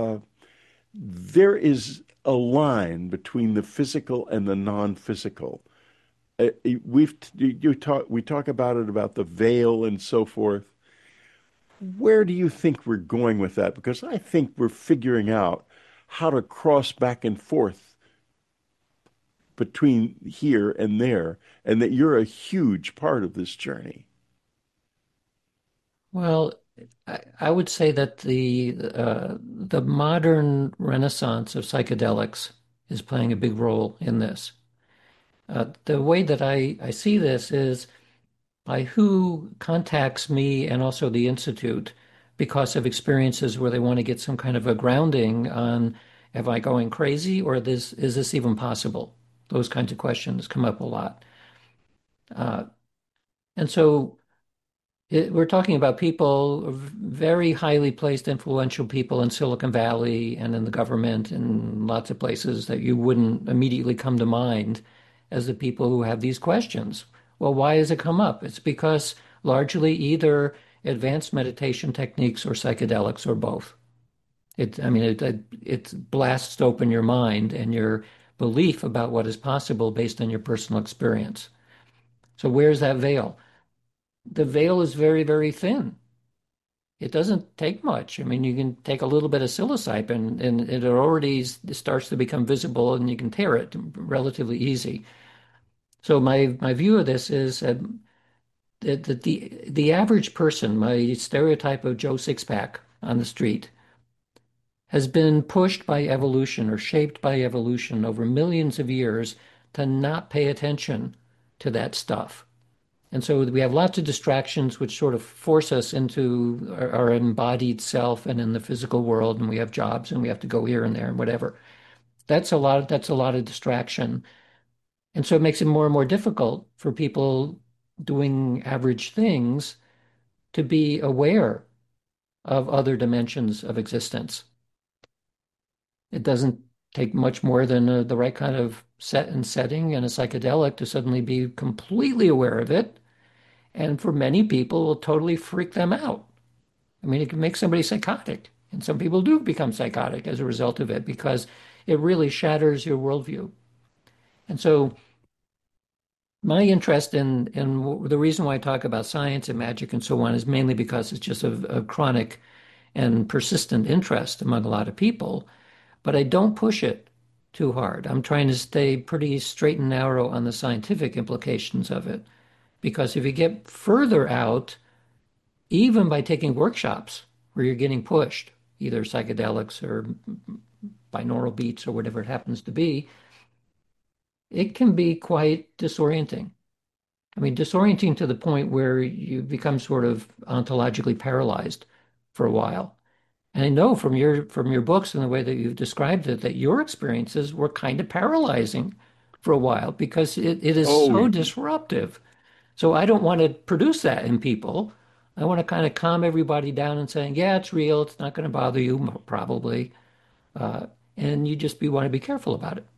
there is a line between the physical and the non-physical. We talk about it about the veil and so forth. Where do you think we're going with that? Because I think we're figuring out how to cross back and forth between here and there, and that you're a huge part of this journey. Well, I would say that the modern renaissance of psychedelics is playing a big role in this. The way that I see this is by who contacts me and also the Institute because of experiences where they want to get some kind of a grounding on, am I going crazy, or is this even possible? Those kinds of questions come up a lot. And so we're talking about people, very highly placed, influential people in Silicon Valley and in the government and lots of places that you wouldn't immediately come to mind as the people who have these questions. Well, why has it come up? It's because largely either advanced meditation techniques or psychedelics or both. It blasts open your mind and your belief about what is possible based on your personal experience. So where's that veil? The veil is very, very thin. It doesn't take much. I mean, you can take a little bit of psilocybin and it already starts to become visible and you can tear it relatively easy. So my view of this is that the average person, my stereotype of Joe Sixpack on the street, has been pushed by evolution or shaped by evolution over millions of years to not pay attention to that stuff. And so we have lots of distractions which sort of force us into our embodied self and in the physical world, and we have jobs and we have to go here and there and whatever. That's a lot of distraction. And so it makes it more and more difficult for people doing average things to be aware of other dimensions of existence. It doesn't take much more than the right kind of set and setting and a psychedelic to suddenly be completely aware of it. And for many people, it will totally freak them out. I mean, it can make somebody psychotic. And some people do become psychotic as a result of it because it really shatters your worldview. And so my interest in the reason why I talk about science and magic and so on is mainly because it's just a chronic and persistent interest among a lot of people. But I don't push it too hard. I'm trying to stay pretty straight and narrow on the scientific implications of it. Because if you get further out, even by taking workshops where you're getting pushed, either psychedelics or binaural beats or whatever it happens to be, it can be quite disorienting. I mean, disorienting to the point where you become sort of ontologically paralyzed for a while. And I know from your books and the way that you've described it that your experiences were kind of paralyzing for a while because it is so disruptive. So I don't want to produce that in people. I want to kind of calm everybody down and saying, yeah, it's real. It's not going to bother you, probably. And you just want to be careful about it.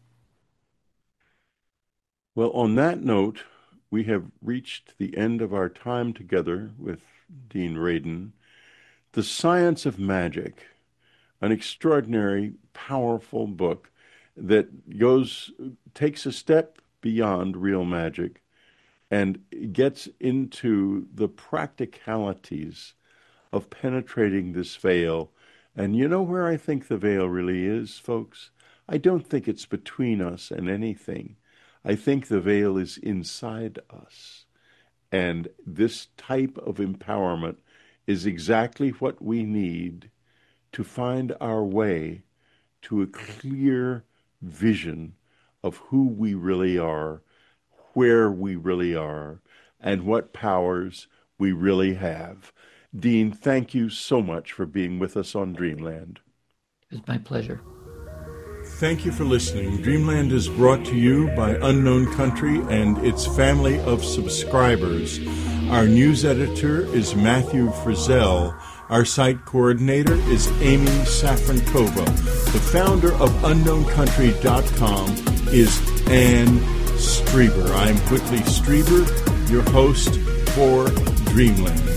Well, on that note, we have reached the end of our time together with Dean Radin. The Science of Magic, an extraordinary, powerful book that takes a step beyond real magic and gets into the practicalities of penetrating this veil. And you know where I think the veil really is, folks? I don't think it's between us and anything. I think the veil is inside us. And this type of empowerment is exactly what we need to find our way to a clear vision of who we really are, where we really are, and what powers we really have. Dean, thank you so much for being with us on Dreamland. It's my pleasure. Thank you for listening. Dreamland is brought to you by Unknown Country and its family of subscribers. Our news editor is Matthew Frizzell. Our site coordinator is Amy Safrankova. The founder of UnknownCountry.com is Anne Strieber. I'm Whitley Strieber, your host for Dreamland.